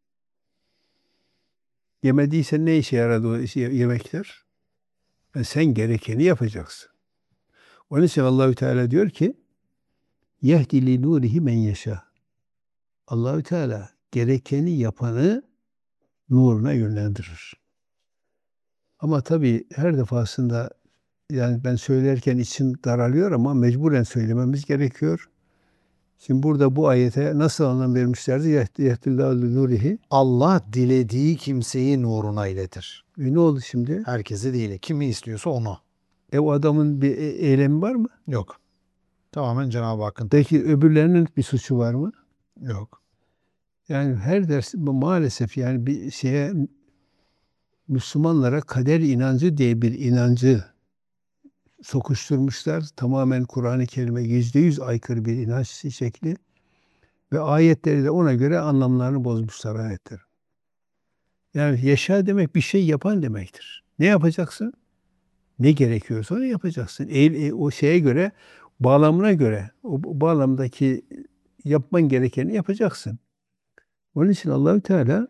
[SPEAKER 1] Yemediysen ne işe yaradı o işe- yemekler? E sen gerekeni yapacaksın. Onun için Allahü Teala diyor ki yehdi li nurihi men yeşâ. Allahü Teala gerekeni yapanı nuruna yönlendirir. Ama tabii her defasında yani ben söylerken içim daralıyor ama mecburen söylememiz gerekiyor. Şimdi burada bu ayete nasıl anlam vermişlerdi? Yehdi yehdillahu li nurihi.
[SPEAKER 2] Allah dilediği kimseyi nuruna iletir.
[SPEAKER 1] E ne oldu şimdi?
[SPEAKER 2] Herkesi değil. Kimi istiyorsa onu.
[SPEAKER 1] E o adamın bir e- eylemi var mı?
[SPEAKER 2] Yok. Tamamen Cenab-ı Hakk'ın.
[SPEAKER 1] Peki öbürlerinin bir suçu var mı?
[SPEAKER 2] Yok.
[SPEAKER 1] Yani her ders bu maalesef yani bir şeye Müslümanlara kader inancı diye bir inancı sokuşturmuşlar. Tamamen Kur'an-ı Kerim'e yüzde yüz aykırı bir inanç şekli ve ayetleri de ona göre anlamlarını bozmuşlar ayetler. Yani yaşa demek bir şey yapan demektir. Ne yapacaksın? Ne gerekiyorsa onu yapacaksın. E, e, o şeye göre, bağlamına göre, o, o bağlamdaki yapman gerekeni yapacaksın. Onun için Allahü Teala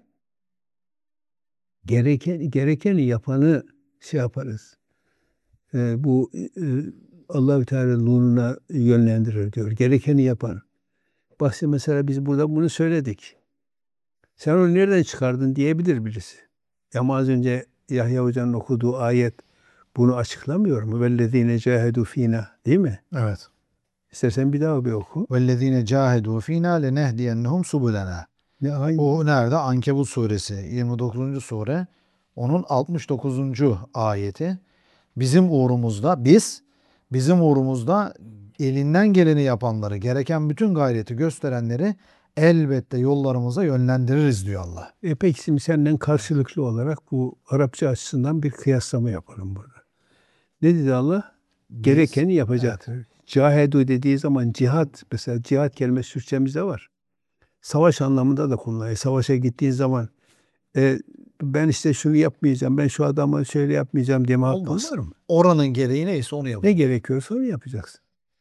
[SPEAKER 1] gereken gerekeni yapanı şey yaparız. E, bu e, Allahü Teala nuruna yönlendirir diyor. Gerekeni yapan. Bak mesela biz burada bunu söyledik. Sen onu nereden çıkardın diyebilir birisi. Ama az önce Yahya Hoca'nın okuduğu ayet bunu açıklamıyor mu? Vellezine cahedu fina, değil mi?
[SPEAKER 2] Evet.
[SPEAKER 1] İstersen bir daha bir oku.
[SPEAKER 2] Vellezine cahedu fina lenehdiyennehum subulena.
[SPEAKER 1] Ne aynı.
[SPEAKER 2] O nerede? Ankebut suresi yirmi dokuzuncu sure. Onun altmış dokuzuncu ayeti. Bizim uğrumuzda biz bizim uğrumuzda elinden geleni yapanları, gereken bütün gayreti gösterenleri elbette yollarımıza yönlendiririz diyor Allah.
[SPEAKER 1] E peki şimdi senden karşılıklı olarak bu Arapça açısından bir kıyaslama yapalım burada. Ne dedi Allah?
[SPEAKER 2] Biz-
[SPEAKER 1] Gerekeni yapacak. Cahedu dediği zaman cihat, mesela cihat kelimesi Türkçemizde var. Savaş anlamında da kullanılıyor. Savaşa gittiğin zaman e, ben işte şunu yapmayacağım, ben şu adama şöyle yapmayacağım deme hakkın
[SPEAKER 2] Olmaz.
[SPEAKER 1] var mı?
[SPEAKER 2] Oranın gereği neyse onu
[SPEAKER 1] Ne
[SPEAKER 2] yapacağız.
[SPEAKER 1] gerekiyorsa onu yapacaksın.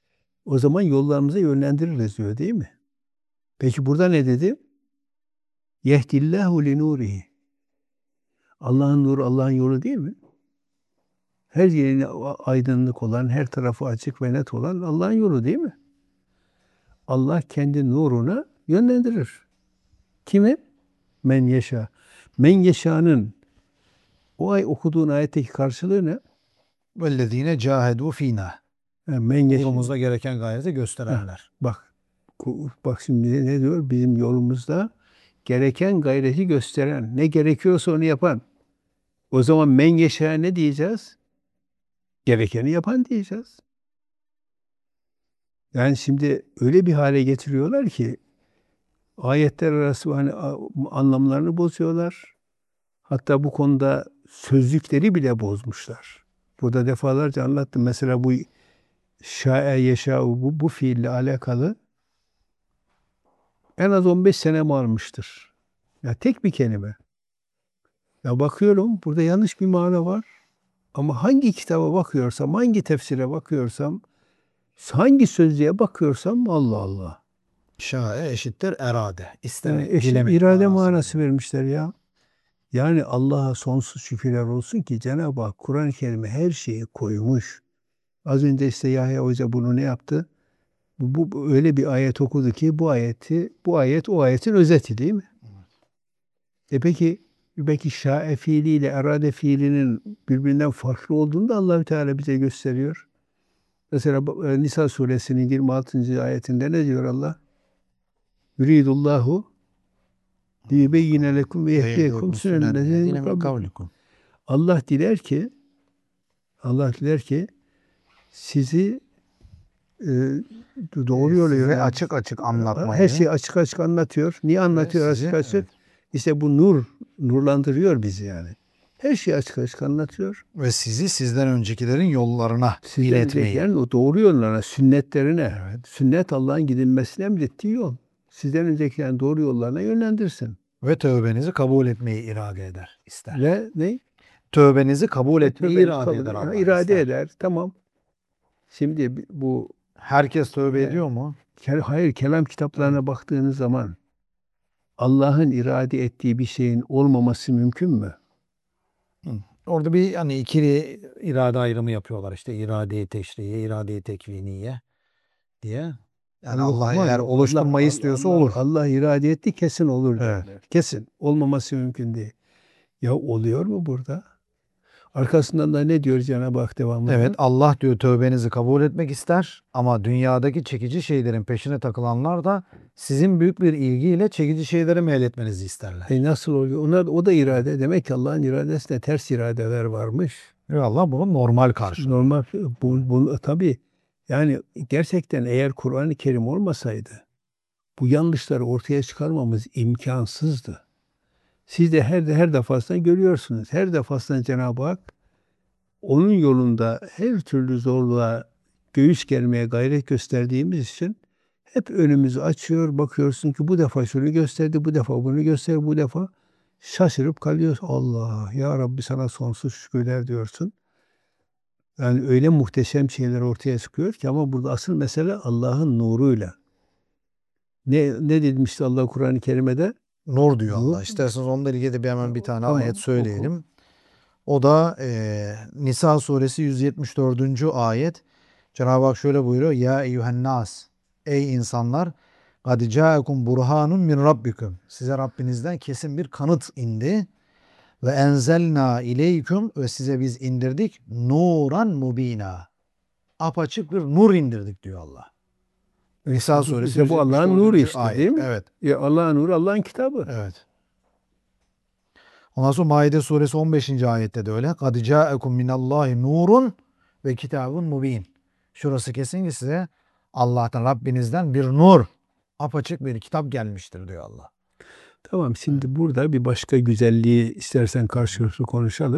[SPEAKER 1] O zaman yollarımıza yönlendiririz diyor değil mi? Peki burada ne dedi? Yehdillahu li nurihi. Allah'ın nuru Allah'ın yolu değil mi? Her yerine aydınlık olan, her tarafı açık ve net olan Allah'ın yolu değil mi? Allah kendi nuruna yönlendirir. Kimi? Men yeşâ. Men yeşâ'nın o ay okuduğun ayetteki karşılığı ne?
[SPEAKER 2] Vellezine cahedu fina.
[SPEAKER 1] Ha, men yeşâ.
[SPEAKER 2] Yolumuzda gereken gayreti gösterenler.
[SPEAKER 1] Bak, bak şimdi ne diyor? Bizim yolumuzda gereken gayreti gösteren, ne gerekiyorsa onu yapan. O zaman men yeşâ ne diyeceğiz? Gerekeni yapan diyeceğiz. Yani şimdi öyle bir hale getiriyorlar ki ayetler arası hani anlamlarını bozuyorlar. Hatta bu konuda sözlükleri bile bozmuşlar. Burada defalarca anlattım. Mesela bu şa'e yeşâ'u bu, bu fiille alakalı en az on beş sene mi almıştır? Ya tek bir kelime. Ya bakıyorum burada yanlış bir mana var. Ama hangi kitaba bakıyorsam, hangi tefsire bakıyorsam, hangi sözlüğe bakıyorsam Allah Allah.
[SPEAKER 2] Şa'e eşittir erade. İstemek,
[SPEAKER 1] Yani eşit
[SPEAKER 2] dilemek
[SPEAKER 1] irade
[SPEAKER 2] manası.
[SPEAKER 1] manası vermişler ya. Yani Allah'a sonsuz şükürler olsun ki Cenab-ı Hak Kur'an-ı Kerim'e her şeyi koymuş. Az önce işte Yahya Hoca bunu ne yaptı? Bu, bu öyle bir ayet okudu ki bu ayeti, bu ayet o ayetin özeti değil mi? E peki, belki şa'e fiiliyle erade fiilinin birbirinden farklı olduğunu da Allahü Teala bize gösteriyor. Mesela Nisa suresinin yirmi altıncı ayetinde ne diyor Allah? Yuridullahu liyubeyyine lekum ve yehdiyekum sünennellezîne min kablikum. Allah diler ki Allah diler ki sizi e, doğru yola
[SPEAKER 2] Size
[SPEAKER 1] yönlendir.
[SPEAKER 2] açık açık anlatmayı.
[SPEAKER 1] Her şeyi açık açık anlatıyor. Niye anlatıyor
[SPEAKER 2] sizi,
[SPEAKER 1] açık açık?
[SPEAKER 2] evet.
[SPEAKER 1] İşte bu nur, nurlandırıyor bizi yani. Her şeyi açık açık anlatıyor.
[SPEAKER 2] Ve sizi sizden öncekilerin yollarına
[SPEAKER 1] Sizden
[SPEAKER 2] iletmeyi.
[SPEAKER 1] öncekilerin o doğru yollarına, sünnetlerine. Evet. Sünnet Allah'ın gidilmesini emrettiği yol. Sizden öncekilerin doğru yollarına yönlendirsin.
[SPEAKER 2] Ve tövbenizi kabul etmeyi irade eder, ister.
[SPEAKER 1] Ve ne?
[SPEAKER 2] Tövbenizi kabul etmeyi
[SPEAKER 1] Tövbenizi
[SPEAKER 2] irade
[SPEAKER 1] kabul-
[SPEAKER 2] eder
[SPEAKER 1] Ha,
[SPEAKER 2] Allah.
[SPEAKER 1] irade
[SPEAKER 2] ister.
[SPEAKER 1] eder. Tamam. Şimdi bu
[SPEAKER 2] Herkes tövbe
[SPEAKER 1] Evet.
[SPEAKER 2] ediyor mu?
[SPEAKER 1] Kel- hayır kelam kitaplarına baktığınız zaman Allah'ın irade ettiği bir şeyin olmaması mümkün mü?
[SPEAKER 2] Orada bir hani ikili irade ayrımı yapıyorlar. İşte irade-i teşriye, irade-i tekviniye diye. Yani
[SPEAKER 1] Yok,
[SPEAKER 2] Allah
[SPEAKER 1] ama
[SPEAKER 2] eğer
[SPEAKER 1] yok.
[SPEAKER 2] oluşturmayı
[SPEAKER 1] Allah-
[SPEAKER 2] istiyorsa
[SPEAKER 1] Allah-
[SPEAKER 2] olur.
[SPEAKER 1] Allah irade etti kesin olur
[SPEAKER 2] Evet.
[SPEAKER 1] derler. Kesin. Olmaması mümkün değil. Ya oluyor mu burada? Arkasından da ne diyor Cenab-ı Hak devamında?
[SPEAKER 2] Evet, Allah diyor tövbenizi kabul etmek ister ama dünyadaki çekici şeylerin peşine takılanlar da sizin büyük bir ilgiyle çekici şeyleri meyletmenizi isterler.
[SPEAKER 1] E nasıl oluyor? Onlar, o da irade. Demek ki Allah'ın iradesinde ters iradeler varmış.
[SPEAKER 2] Ve Allah bunu normal karşılıyor.
[SPEAKER 1] Normal. Bu, bu, tabii yani gerçekten eğer Kur'an-ı Kerim olmasaydı bu yanlışları ortaya çıkarmamız imkansızdı. Siz de her her defasında görüyorsunuz. Her defasında Cenab-ı Hak onun yolunda her türlü zorluğa göğüs germeye gayret gösterdiğimiz için hep önümüzü açıyor. Bakıyorsun ki bu defa şunu gösterdi, bu defa bunu gösterdi, bu defa şaşırıp kalıyorsun. Allah, ya Rabbi sana sonsuz şükürler diyorsun. Yani öyle muhteşem şeyler ortaya çıkıyor ki ama burada asıl mesele Allah'ın nuruyla. Ne ne demişti Allah Kur'an-ı Kerim'de?
[SPEAKER 2] Nur diyor
[SPEAKER 1] Nur.
[SPEAKER 2] Allah. İsterseniz onunla ilgili de bir hemen bir tane
[SPEAKER 1] Tamam,
[SPEAKER 2] ayet söyleyelim.
[SPEAKER 1] oku.
[SPEAKER 2] O da e, Nisa suresi yüz yetmiş dördüncü ayet. Cenab-ı Hak şöyle buyuruyor. Ya eyyühennas. Ey insanlar. Kad ca'akum burhanun min rabbikum. Size Rabbinizden kesin bir kanıt indi. Ve enzelna ileyküm. Ve size biz indirdik. Nuran mubina. Apaçık bir nur indirdik diyor Allah. Nisa suresi
[SPEAKER 1] İşte bu Allah'ın nuru işte
[SPEAKER 2] ayet.
[SPEAKER 1] değil mi?
[SPEAKER 2] Evet.
[SPEAKER 1] Ya Allah'ın nuru Allah'ın kitabı.
[SPEAKER 2] Evet. Ondan sonra Maide suresi on beşinci ayette de öyle. قَدْ جَاءَكُمْ مِنَ اللّٰهِ نُورٌ ve kitabun mubin. Şurası kesin ki size Allah'tan, Rabbinizden bir nur, apaçık bir kitap gelmiştir diyor Allah.
[SPEAKER 1] Tamam, şimdi burada bir başka güzelliği istersen karşılıklı konuşalım.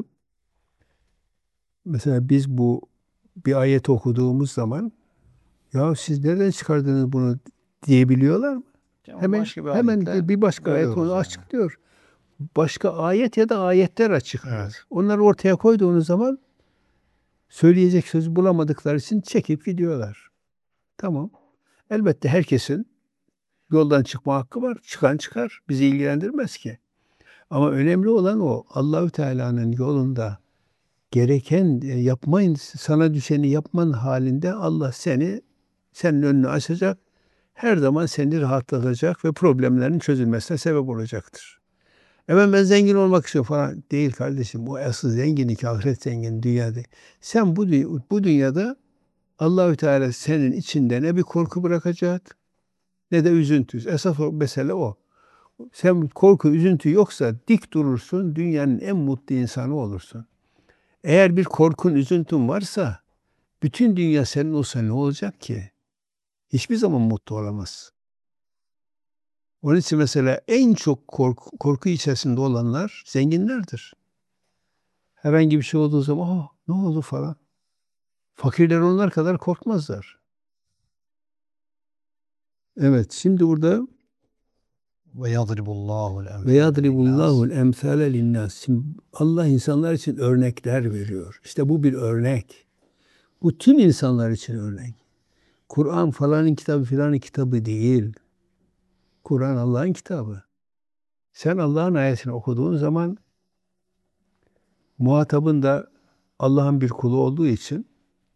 [SPEAKER 1] Mesela biz bu bir ayet okuduğumuz zaman ya siz nereden çıkardınız bunu diyebiliyorlar mı?
[SPEAKER 2] Ama
[SPEAKER 1] Hemen
[SPEAKER 2] başka bir
[SPEAKER 1] hemen
[SPEAKER 2] ayette
[SPEAKER 1] bir başka ayet
[SPEAKER 2] görüyoruz
[SPEAKER 1] onu
[SPEAKER 2] yani.
[SPEAKER 1] açıklıyor. Başka ayet ya da ayetler açıklıyor.
[SPEAKER 2] Evet.
[SPEAKER 1] Onları ortaya koyduğunuz zaman söyleyecek söz bulamadıkları için çekip gidiyorlar. Tamam. Elbette herkesin yoldan çıkma hakkı var. Çıkan çıkar. Bizi ilgilendirmez ki. Ama önemli olan o. Allahü Teala'nın yolunda gereken e, yapmayın, sana düşeni yapman halinde Allah seni senin önünü açacak. Her zaman seni rahatlatacak ve problemlerin çözülmesine sebep olacaktır. Hemen ben zengin olmak istiyorum falan. Değil kardeşim. Bu asıl zenginlik ahiret zengin dünyada. Sen bu, dü- bu dünyada Allahü Teala senin içinde ne bir korku bırakacak ne de üzüntü. Esas o mesele o. Sen korku, üzüntü yoksa dik durursun, dünyanın en mutlu insanı olursun. Eğer bir korkun, üzüntün varsa bütün dünya senin olsa ne olacak ki? Hiçbir zaman mutlu olamaz. Onun için mesela en çok korku, korku içerisinde olanlar zenginlerdir. Herhangi bir şey olduğu zaman oh, ne oldu falan. Fakirler onlar kadar korkmazlar. Evet, şimdi burada
[SPEAKER 2] Ve yadribullahu
[SPEAKER 1] ve yadribullahu
[SPEAKER 2] el-emsâle
[SPEAKER 1] emsale linnas. Şimdi Allah insanlar için örnekler veriyor. İşte bu bir örnek. Bu tüm insanlar için örnek. Kur'an falanın kitabı filanın kitabı değil. Kur'an Allah'ın kitabı. Sen Allah'ın ayetini okuduğun zaman muhatabın da Allah'ın bir kulu olduğu için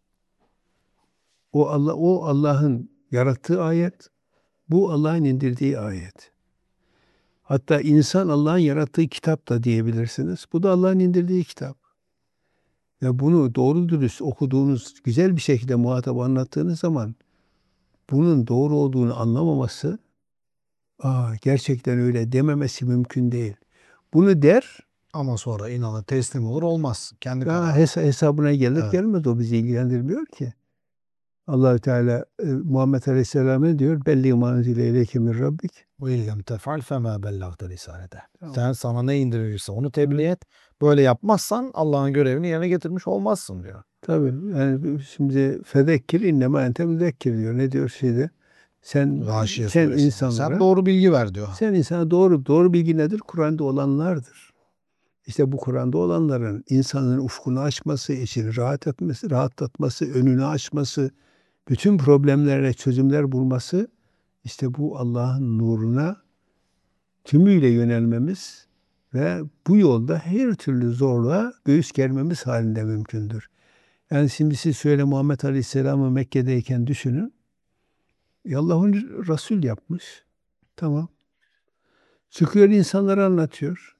[SPEAKER 1] o Allah o Allah'ın yarattığı ayet, bu Allah'ın indirdiği ayet. Hatta insan Allah'ın yarattığı kitap da diyebilirsiniz. Bu da Allah'ın indirdiği kitap. Ve bunu doğru dürüst okuduğunuz, güzel bir şekilde muhatap anlattığınız zaman bunun doğru olduğunu anlamaması, aa, gerçekten öyle dememesi mümkün değil. Bunu der,
[SPEAKER 2] ama sonra inanır teslim olur olmaz. Kendi
[SPEAKER 1] aa,
[SPEAKER 2] kararı.
[SPEAKER 1] hes- hesabına gelir
[SPEAKER 2] Evet.
[SPEAKER 1] gelmez, o bizi ilgilendirmiyor ki. Allahü Teala e, Muhammed Aleyhisselam'a diyor belli manzile ileyke min rabbik.
[SPEAKER 2] Ve illem tef'al femâ bellagte risalete.
[SPEAKER 1] Tamam.
[SPEAKER 2] Sen sana ne indirirse onu tebliğ et. Böyle yapmazsan Allah'ın görevini yerine getirmiş olmazsın diyor.
[SPEAKER 1] Tabii yani şimdi fedekkir innema ente müzekkir diyor. Ne diyor şeyde? Sen
[SPEAKER 2] Gâşiye
[SPEAKER 1] sen
[SPEAKER 2] suresinde.
[SPEAKER 1] insanlara
[SPEAKER 2] Sen doğru bilgi ver diyor.
[SPEAKER 1] sen insana doğru doğru bilgi nedir? Kur'an'da olanlardır. İşte bu Kur'an'da olanların insanın ufkunu açması, içini rahat etmesi, rahatlatması, önünü açması, bütün problemlere çözümler bulması, işte bu Allah'ın nuruna tümüyle yönelmemiz ve bu yolda her türlü zorluğa göğüs germemiz halinde mümkündür. Yani şimdi siz şöyle Muhammed Aleyhisselam'ı Mekke'deyken düşünün. E Allah onu Resul yapmış. Tamam. Çıkıyor insanlara anlatıyor.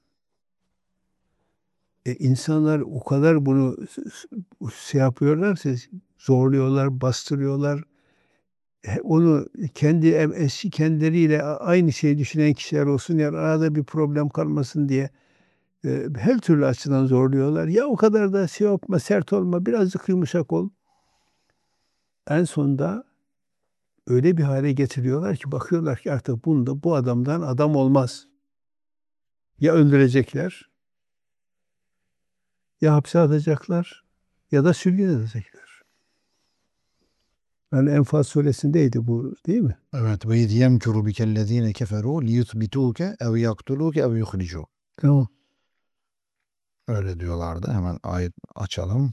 [SPEAKER 1] E insanlar o kadar bunu şey yapıyorlar, zorluyorlar, bastırıyorlar. E onu kendi eski kendileriyle aynı şeyi düşünen kişiler olsun ya arada bir problem kalmasın diye e, her türlü açıdan zorluyorlar. Ya o kadar da şey yapma, sert olma, birazcık yumuşak ol. En sonunda öyle bir hale getiriyorlar ki bakıyorlar ki artık bunda bu adamdan adam olmaz. Ya öldürecekler, ya hapse atacaklar ya da sürgün edecekler. Yani Enfal suresindeydi bu değil mi?
[SPEAKER 2] Evet. Ve iz yemkuru bikellezine keferu liyuthbituke ev yaktuluke ev yuhricu.
[SPEAKER 1] Tamam.
[SPEAKER 2] Öyle diyorlardı. Hemen ayet açalım.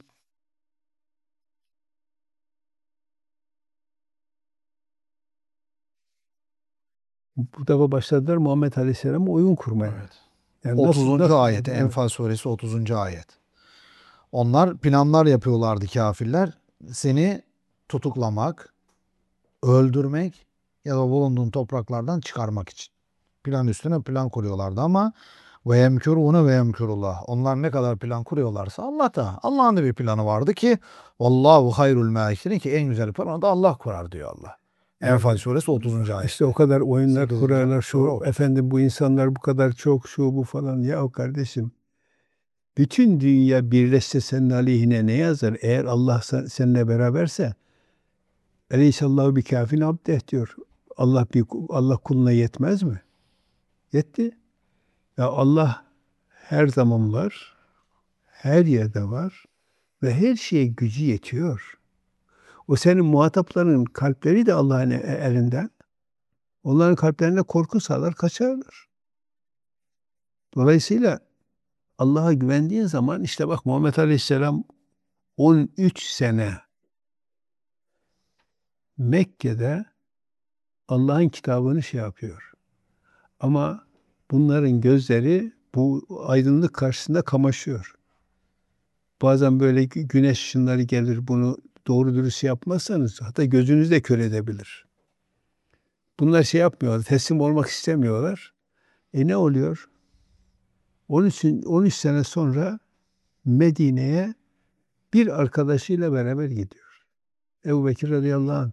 [SPEAKER 1] Bu defa başladılar Muhammed Aleyhisselam'a oyun kurmaya.
[SPEAKER 2] Evet.
[SPEAKER 1] Yani nasıl,
[SPEAKER 2] otuzuncu
[SPEAKER 1] nasıl?
[SPEAKER 2] ayet.
[SPEAKER 1] Evet.
[SPEAKER 2] Enfal suresi otuzuncu ayet. Onlar planlar yapıyorlardı kafirler. Seni tutuklamak, öldürmek ya da bulunduğun topraklardan çıkarmak için. Plan üstüne plan kuruyorlardı ama ve yemkurune ve yemkurullah. Onlar ne kadar plan kuruyorlarsa Allah da. Allah'ın da bir planı vardı ki vallahu hayrul makirin ki en güzel planı da Allah kurar diyor Allah. Enfal suresi otuzuncu ayet.
[SPEAKER 1] İşte o kadar oyunlar
[SPEAKER 2] sekizinci
[SPEAKER 1] kurarlar. Şu
[SPEAKER 2] sure.
[SPEAKER 1] efendim bu insanlar bu kadar çok şu bu falan. Ya o kardeşim bütün dünya birleşse senin aleyhine ne yazar? Eğer Allah sen- seninle beraberse Eleyhissallahu bi kafin abdeh diyor. Allah bir Allah kuluna yetmez mi? Yetti. Ya Allah her zaman var. Her yerde var ve her şeye gücü yetiyor. O senin muhatapların kalpleri de Allah'ın e- elinden. Onların kalplerine korku sağlar, kaçarlar. Dolayısıyla Allah'a güvendiğin zaman işte bak Muhammed Aleyhisselam on üç sene Mekke'de Allah'ın kitabını şey yapıyor. Ama bunların gözleri bu aydınlık karşısında kamaşıyor. Bazen böyle gü- güneş ışınları gelir, bunu doğru dürüst yapmazsanız hatta gözünüzü de kör edebilir. Bunlar şey yapmıyorlar, teslim olmak istemiyorlar. E ne oluyor? Onun için on üç sene sonra Medine'ye bir arkadaşıyla beraber gidiyor. Ebu Bekir radıyallahu anh.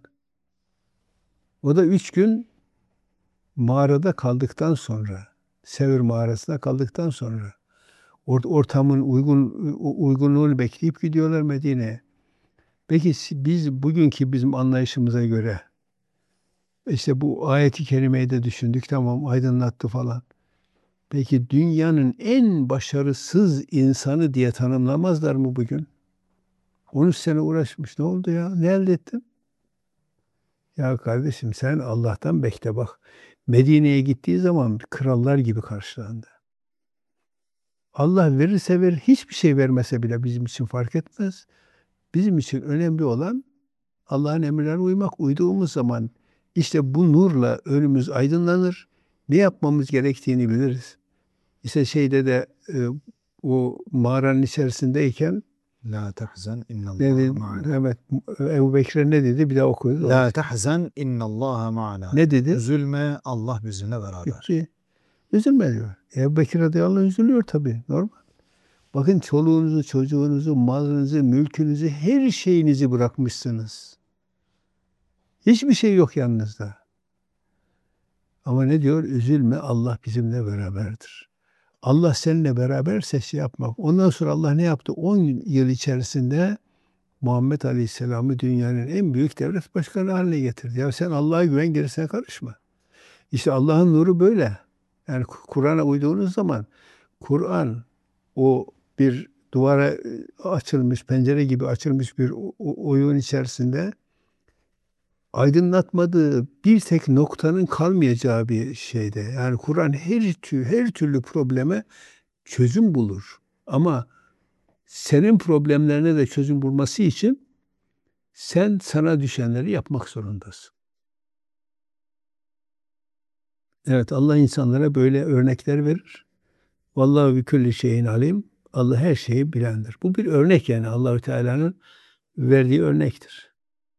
[SPEAKER 1] O da üç gün mağarada kaldıktan sonra, Sevr mağarasında kaldıktan sonra or- ortamın uygun uygunluğunu bekleyip gidiyorlar Medine'ye. Peki si- biz bugünkü bizim anlayışımıza göre işte bu ayeti kerimeyi de düşündük, tamam, aydınlattı falan. Peki dünyanın en başarısız insanı diye tanımlamazlar mı bugün? on üç sene uğraşmış. Ne oldu ya? Ne elde ettin? Ya kardeşim sen Allah'tan bekle bak. Medine'ye gittiği zaman krallar gibi karşılandı. Allah verirse verir, hiçbir şey vermese bile bizim için fark etmez. Bizim için önemli olan Allah'ın emirlerine uymak. Uyduğumuz zaman işte bu nurla önümüz aydınlanır. Ne yapmamız gerektiğini biliriz. İşte şeyde de e, o mağaranın içerisindeyken
[SPEAKER 2] La tahzen
[SPEAKER 1] ne
[SPEAKER 2] innallaha
[SPEAKER 1] dedi?
[SPEAKER 2] ma'ana.
[SPEAKER 1] Evet, Ebu Bekir'e ne dedi? Bir daha okuyoruz.
[SPEAKER 2] La tahzen innallaha ma'ana.
[SPEAKER 1] Ne dedi?
[SPEAKER 2] Üzülme, Allah bizimle beraber.
[SPEAKER 1] Gitti. Üzülme diyor. Ebu Bekir radıyallahu anh üzülüyor tabii. Normal. Bakın çoluğunuzu, çocuğunuzu, malınızı, mülkünüzü, her şeyinizi bırakmışsınız. Hiçbir şey yok yanınızda. Ama ne diyor? Üzülme, Allah bizimle beraberdir. Allah seninle beraberse şey yapmak. Ondan sonra Allah ne yaptı? on yıl içerisinde Muhammed Aleyhisselam'ı dünyanın en büyük devlet başkanı haline getirdi. Ya sen Allah'a güven, gerisine karışma. İşte Allah'ın nuru böyle. Yani Kur'an'a uyduğunuz zaman Kur'an o bir duvara açılmış, pencere gibi açılmış bir oyun içerisinde aydınlatmadığı bir tek noktanın kalmayacağı bir şeyde. Yani Kur'an her türlü, her türlü probleme çözüm bulur. Ama senin problemlerine de çözüm bulması için sen sana düşenleri yapmak zorundasın. Evet, Allah insanlara böyle örnekler verir. Vallahi bi külli şeyin alim. Allah her şeyi bilendir. Bu bir örnek, yani Allahü Teala'nın verdiği örnektir.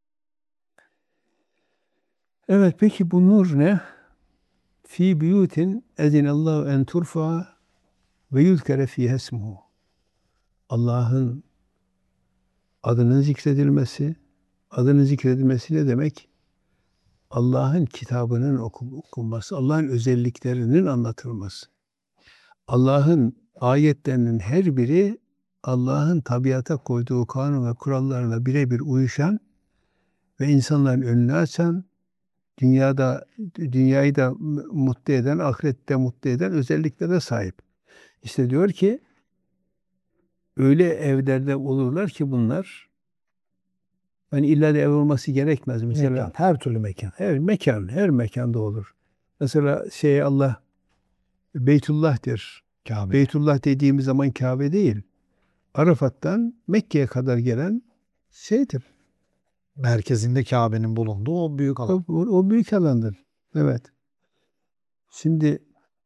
[SPEAKER 1] Evet, peki bu nur ne? Fi buyutin ezinallahu en turfa ve yuzkere fiha ismuhu. Allah'ın adının zikredilmesi. Adının zikredilmesi ne demek? Allah'ın kitabının okunması, Allah'ın özelliklerinin anlatılması. Allah'ın ayetlerinin her biri Allah'ın tabiata koyduğu kanun ve kurallarla birebir uyuşan ve insanların önünü açan, dünyada dünyayı da mutlu eden, ahirette mutlu eden özelliklere sahip. İşte diyor ki öyle evlerde olurlar ki bunlar, hani illa da ev olması gerekmez. Mesela
[SPEAKER 2] Mekan, her türlü mekan.
[SPEAKER 1] her mekan, her mekanda olur. Mesela şey Allah Beytullah der.
[SPEAKER 2] Kabe.
[SPEAKER 1] Beytullah dediğimiz zaman Kabe değil. Arafat'tan Mekke'ye kadar gelen şeydir.
[SPEAKER 2] Merkezinde Kabe'nin bulunduğu o büyük alan.
[SPEAKER 1] O, o büyük alandır. Evet. Şimdi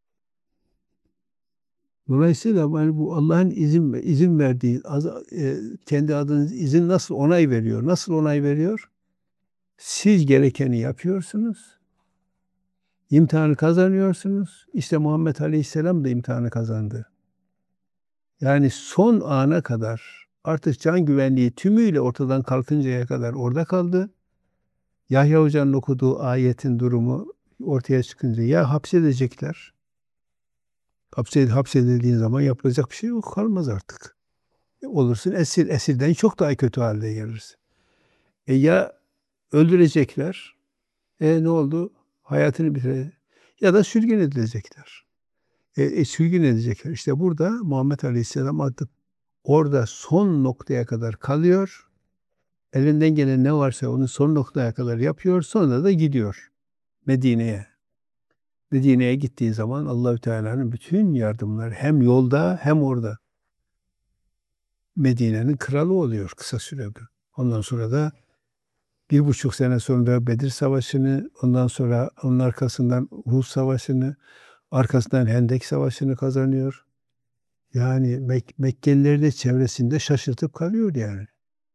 [SPEAKER 1] dolayısıyla yani bu Allah'ın izin izin verdiği az- e, kendi adınız izin nasıl onay veriyor? Nasıl onay veriyor? Siz gerekeni yapıyorsunuz. İmtihanı kazanıyorsunuz. İşte Muhammed Aleyhisselam da imtihanı kazandı. Yani son ana kadar artık can güvenliği tümüyle ortadan kalkıncaya kadar orada kaldı. Yahya Hoca'nın okuduğu ayetin durumu ortaya çıkınca ya hapsedecekler. Hapse, hapsedildiğin zaman yapılacak bir şey yok, kalmaz artık. E, olursun esir, esirden çok daha kötü halde gelirsin. E ya öldürecekler. E ne oldu? Hayatını bitirecek. Ya da sürgün edilecekler. E, e, sürgün edecekler. İşte burada Muhammed Aleyhisselam artık orada son noktaya kadar kalıyor. Elinden gelen ne varsa onu son noktaya kadar yapıyor. Sonra da gidiyor Medine'ye. Medine'ye gittiği zaman Allahü Teala'nın bütün yardımları hem yolda hem orada. Medine'nin kralı oluyor kısa sürede. Ondan sonra da Bir buçuk sene sonra Bedir Savaşı'nı, ondan sonra onun arkasından Uhud Savaşı'nı, arkasından Hendek Savaşı'nı kazanıyor. Yani Mek- Mekkelileri de çevresinde şaşırtıp kalıyor yani.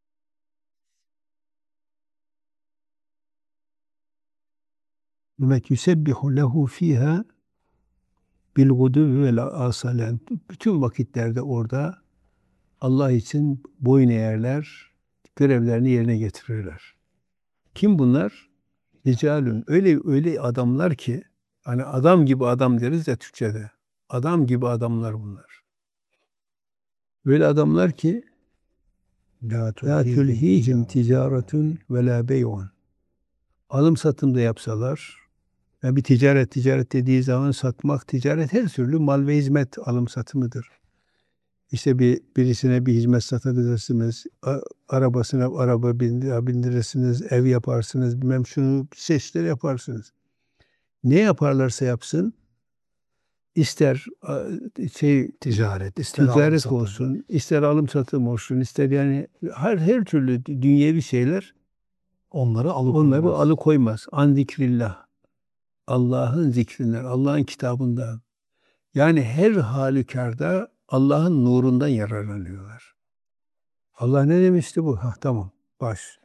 [SPEAKER 1] Demek yusebbihu lehu fiha bil guduvi vel asal. Yani bütün vakitlerde orada Allah için boyun eğerler, görevlerini yerine getirirler. Kim bunlar? Ricalün. Öyle öyle adamlar ki, hani adam gibi adam deriz ya Türkçe'de. Adam gibi adamlar bunlar. Böyle adamlar ki
[SPEAKER 2] La
[SPEAKER 1] la tulhihim ticaretun ve la bey'un. Alım satım da yapsalar, yani bir ticaret ticaret dediği zaman satmak, ticaret her türlü mal ve hizmet alım satımıdır. İşte bir birisine bir hizmet satabilirsiniz, a- arabasına araba bindir- bindirirsiniz, ev yaparsınız, bilmem şunu çeşitler yaparsınız. Ne yaparlarsa yapsın, ister a, şey
[SPEAKER 2] ticaret, ister alım
[SPEAKER 1] ticaret
[SPEAKER 2] satım.
[SPEAKER 1] olsun, ister alım satım olsun, ister yani her her türlü dünyevi şeyler
[SPEAKER 2] Onları alıkoymaz.
[SPEAKER 1] onları alıkoymaz. An zikrillah. Allah'ın zikrinden, Allah'ın kitabından. Yani her halükarda Allah'ın nurundan yararlanıyorlar. Allah ne demişti bu? Ha tamam. Baş.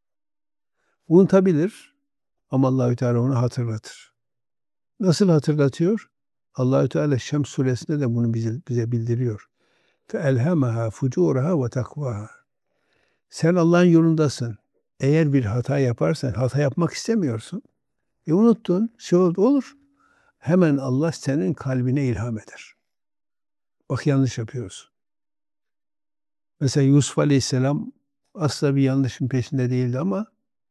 [SPEAKER 1] Unutabilir ama Allahü Teala onu hatırlatır. Nasıl hatırlatıyor? Allahü Teala Şems suresinde de bunu bize, bize bildiriyor. Fe elhemaha fucuraha ve takvaha. Sen Allah'ın yolundasın. Eğer bir hata yaparsan, hata yapmak istemiyorsun. E unuttun, şey oldu, olur. Hemen Allah senin kalbine ilham eder. Bak yanlış yapıyorsun. Mesela Yusuf Aleyhisselam asla bir yanlışın peşinde değildi ama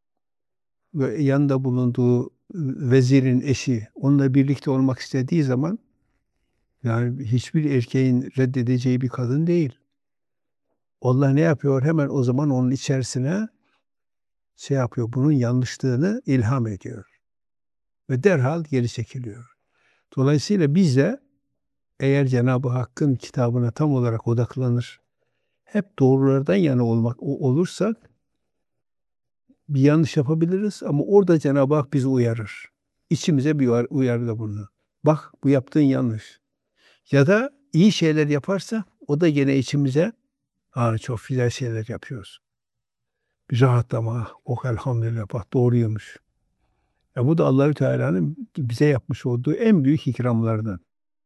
[SPEAKER 1] ve yanında bulunduğu vezirin eşi onunla birlikte olmak istediği zaman yani hiçbir erkeğin reddedeceği bir kadın değil. Allah ne yapıyor? Hemen o zaman onun içerisine şey yapıyor. Bunun yanlışlığını ilham ediyor. Ve derhal geri çekiliyor. Dolayısıyla biz de eğer Cenab-ı Hakk'ın kitabına tam olarak odaklanır, hep doğrulardan yana olmak olursak bir yanlış yapabiliriz ama orada Cenab-ı Hak bizi uyarır. İçimize bir uyarıda bulunur. Bak bu yaptığın yanlış. Ya da iyi şeyler yaparsa o da gene içimize aa, çok güzel şeyler yapıyoruz. Bir rahatlama. Oh elhamdülillah bak doğruymuş. Ya bu da Allahü Teala'nın bize yapmış olduğu en büyük ikramlardan.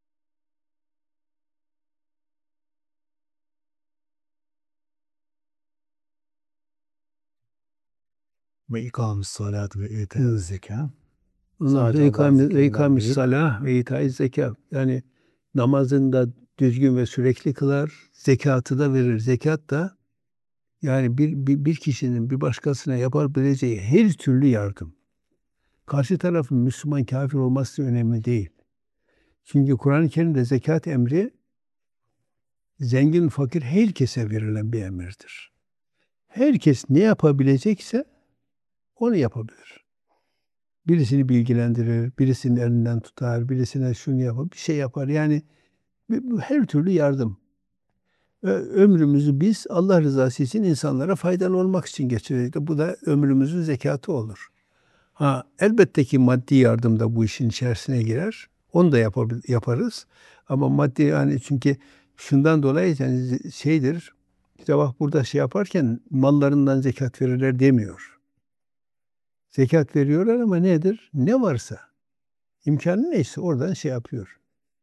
[SPEAKER 2] Ve ikamis salat ve ita'iz zeka.
[SPEAKER 1] Ondan sonra
[SPEAKER 2] Sadece Allah'ın
[SPEAKER 1] ikamis, ve
[SPEAKER 2] zikrinden
[SPEAKER 1] ikamis
[SPEAKER 2] büyük.
[SPEAKER 1] salah ve itaiz zekat. Yani namazını da düzgün ve sürekli kılar, zekatı da verir. Zekat da yani bir, bir, bir kişinin bir başkasına yapabileceği her türlü yardım. Karşı tarafın Müslüman kafir olması önemli değil. Çünkü Kur'an-ı Kerim'de zekat emri zengin fakir herkese verilen bir emirdir. Herkes ne yapabilecekse onu yapabilir. Birisini bilgilendirir, birisinin elinden tutar, birisine şunu yapar, bir şey yapar. Yani her türlü yardım. Ömrümüzü biz Allah rızası için insanlara faydalı olmak için geçirdik. Bu da ömrümüzün zekatı olur. Ha, elbette ki maddi yardım da bu işin içerisine girer. Onu da yapabil, yaparız. Ama maddi yani çünkü şundan dolayı yani şeydir. İşte bak burada şey yaparken mallarından zekat verirler demiyor. Zekat veriyorlar ama nedir? Ne varsa. İmkanı neyse oradan şey yapıyor.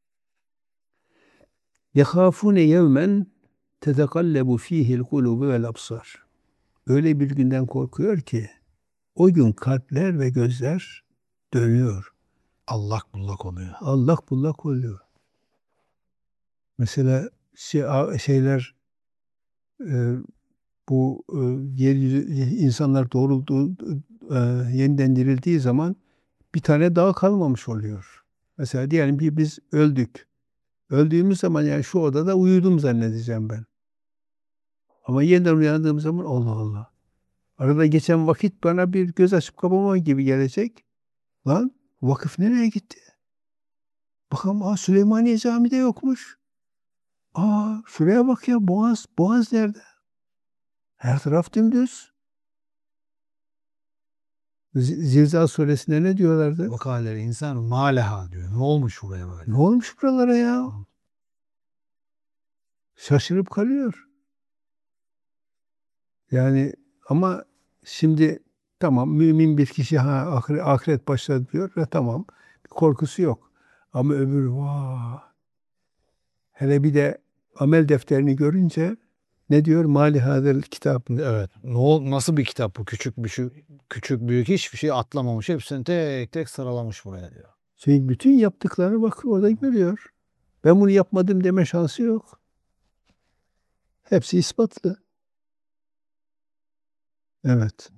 [SPEAKER 1] يَخَافُونَ يَوْمًا تَتَقَلَّبُ ف۪يهِ الْقُلُوبُ وَالْأَبْصَارِ. Öyle bir günden korkuyor ki o gün kalpler ve gözler dönüyor.
[SPEAKER 2] Allak bullak oluyor.
[SPEAKER 1] Allak bullak oluyor. Mesela şey, şeyler e, bu e, yeryüzü insanlar doğrulduğu e, yeniden dirildiği zaman bir tane dağ kalmamış oluyor. Mesela diyelim ki biz öldük. Öldüğümüz zaman yani şu odada uyudum zannedeceğim ben. Ama yeniden uyandığım zaman Allah Allah. Arada geçen vakit bana bir göz açıp kapama gibi gelecek. Lan vakıf nereye gitti? Bakalım aa, Süleymaniye Camii'de yokmuş. Aa şuraya bak ya Boğaz. Boğaz nerede? Her taraf dümdüz. Z- Zilzal suresinde ne diyorlardı?
[SPEAKER 2] Vakaleri insan maleha diyor. Ne olmuş buraya böyle?
[SPEAKER 1] Ne olmuş buralara ya? Şaşırıp kalıyor. Yani ama şimdi tamam, mümin bir kişi ha ahiret, ahiret başladı diyor ve tamam, bir korkusu yok. Ama öbür vah, hele bir de amel defterini görünce ne diyor? Mali hadel kitap.
[SPEAKER 2] Evet. Ne ol, nasıl bir kitap bu? Küçük bir şey, küçük büyük hiçbir şey atlamamış. Hepsini tek tek sıralamış buraya diyor.
[SPEAKER 1] Çünkü bütün yaptıklarını bak orada görüyor. Ben bunu yapmadım deme şansı yok. Hepsi ispatlı. Evet.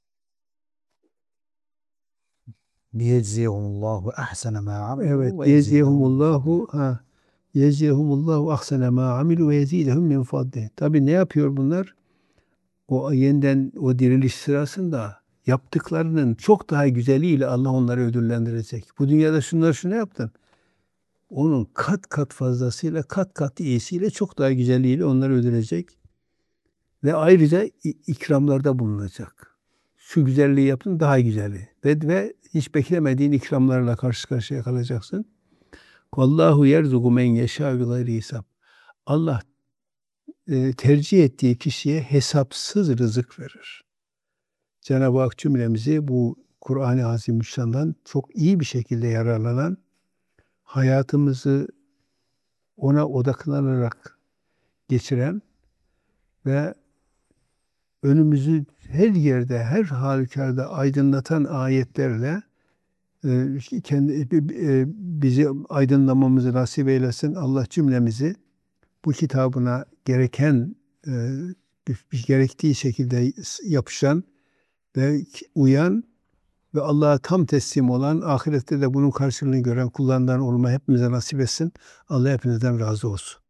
[SPEAKER 2] Liyecziyehumullahu ahsene ma
[SPEAKER 1] Evet.
[SPEAKER 2] amilu ve yezidehum min fadlih.
[SPEAKER 1] Yeziyehumullahu ha. Yeziyehumullahu ahsene ma amilu ve yezidehum min fadli. Tabii ne yapıyor bunlar? O yeniden o diriliş sırasında yaptıklarının çok daha güzeliyle Allah onları ödüllendirecek. Bu dünyada şunları şunu yaptın. Onun kat kat fazlasıyla, kat kat iyisiyle, çok daha güzeliyle onları ödülecek. Ve ayrıca ikramlarda bulunacak. Şu güzelliği yaptın, daha güzeli. Ve, ve hiç beklemediğin ikramlarla karşı karşıya kalacaksın. Vallahu yerzuku men yeşâ bi gayri hisab. Allah e, tercih ettiği kişiye hesapsız rızık verir. Cenab-ı Hak cümlemizi bu Kur'an-ı Azimüşşan'dan çok iyi bir şekilde yararlanan, hayatımızı ona odaklanarak geçiren ve önümüzü her yerde, her halükarda aydınlatan ayetlerle e, kendi e, bizi aydınlamamızı nasip eylesin. Allah cümlemizi bu kitabına gereken e, gerektiği şekilde yapışan ve uyan ve Allah'a tam teslim olan, ahirette de bunun karşılığını gören kullarından olma hepimize nasip etsin. Allah hepinizden razı olsun.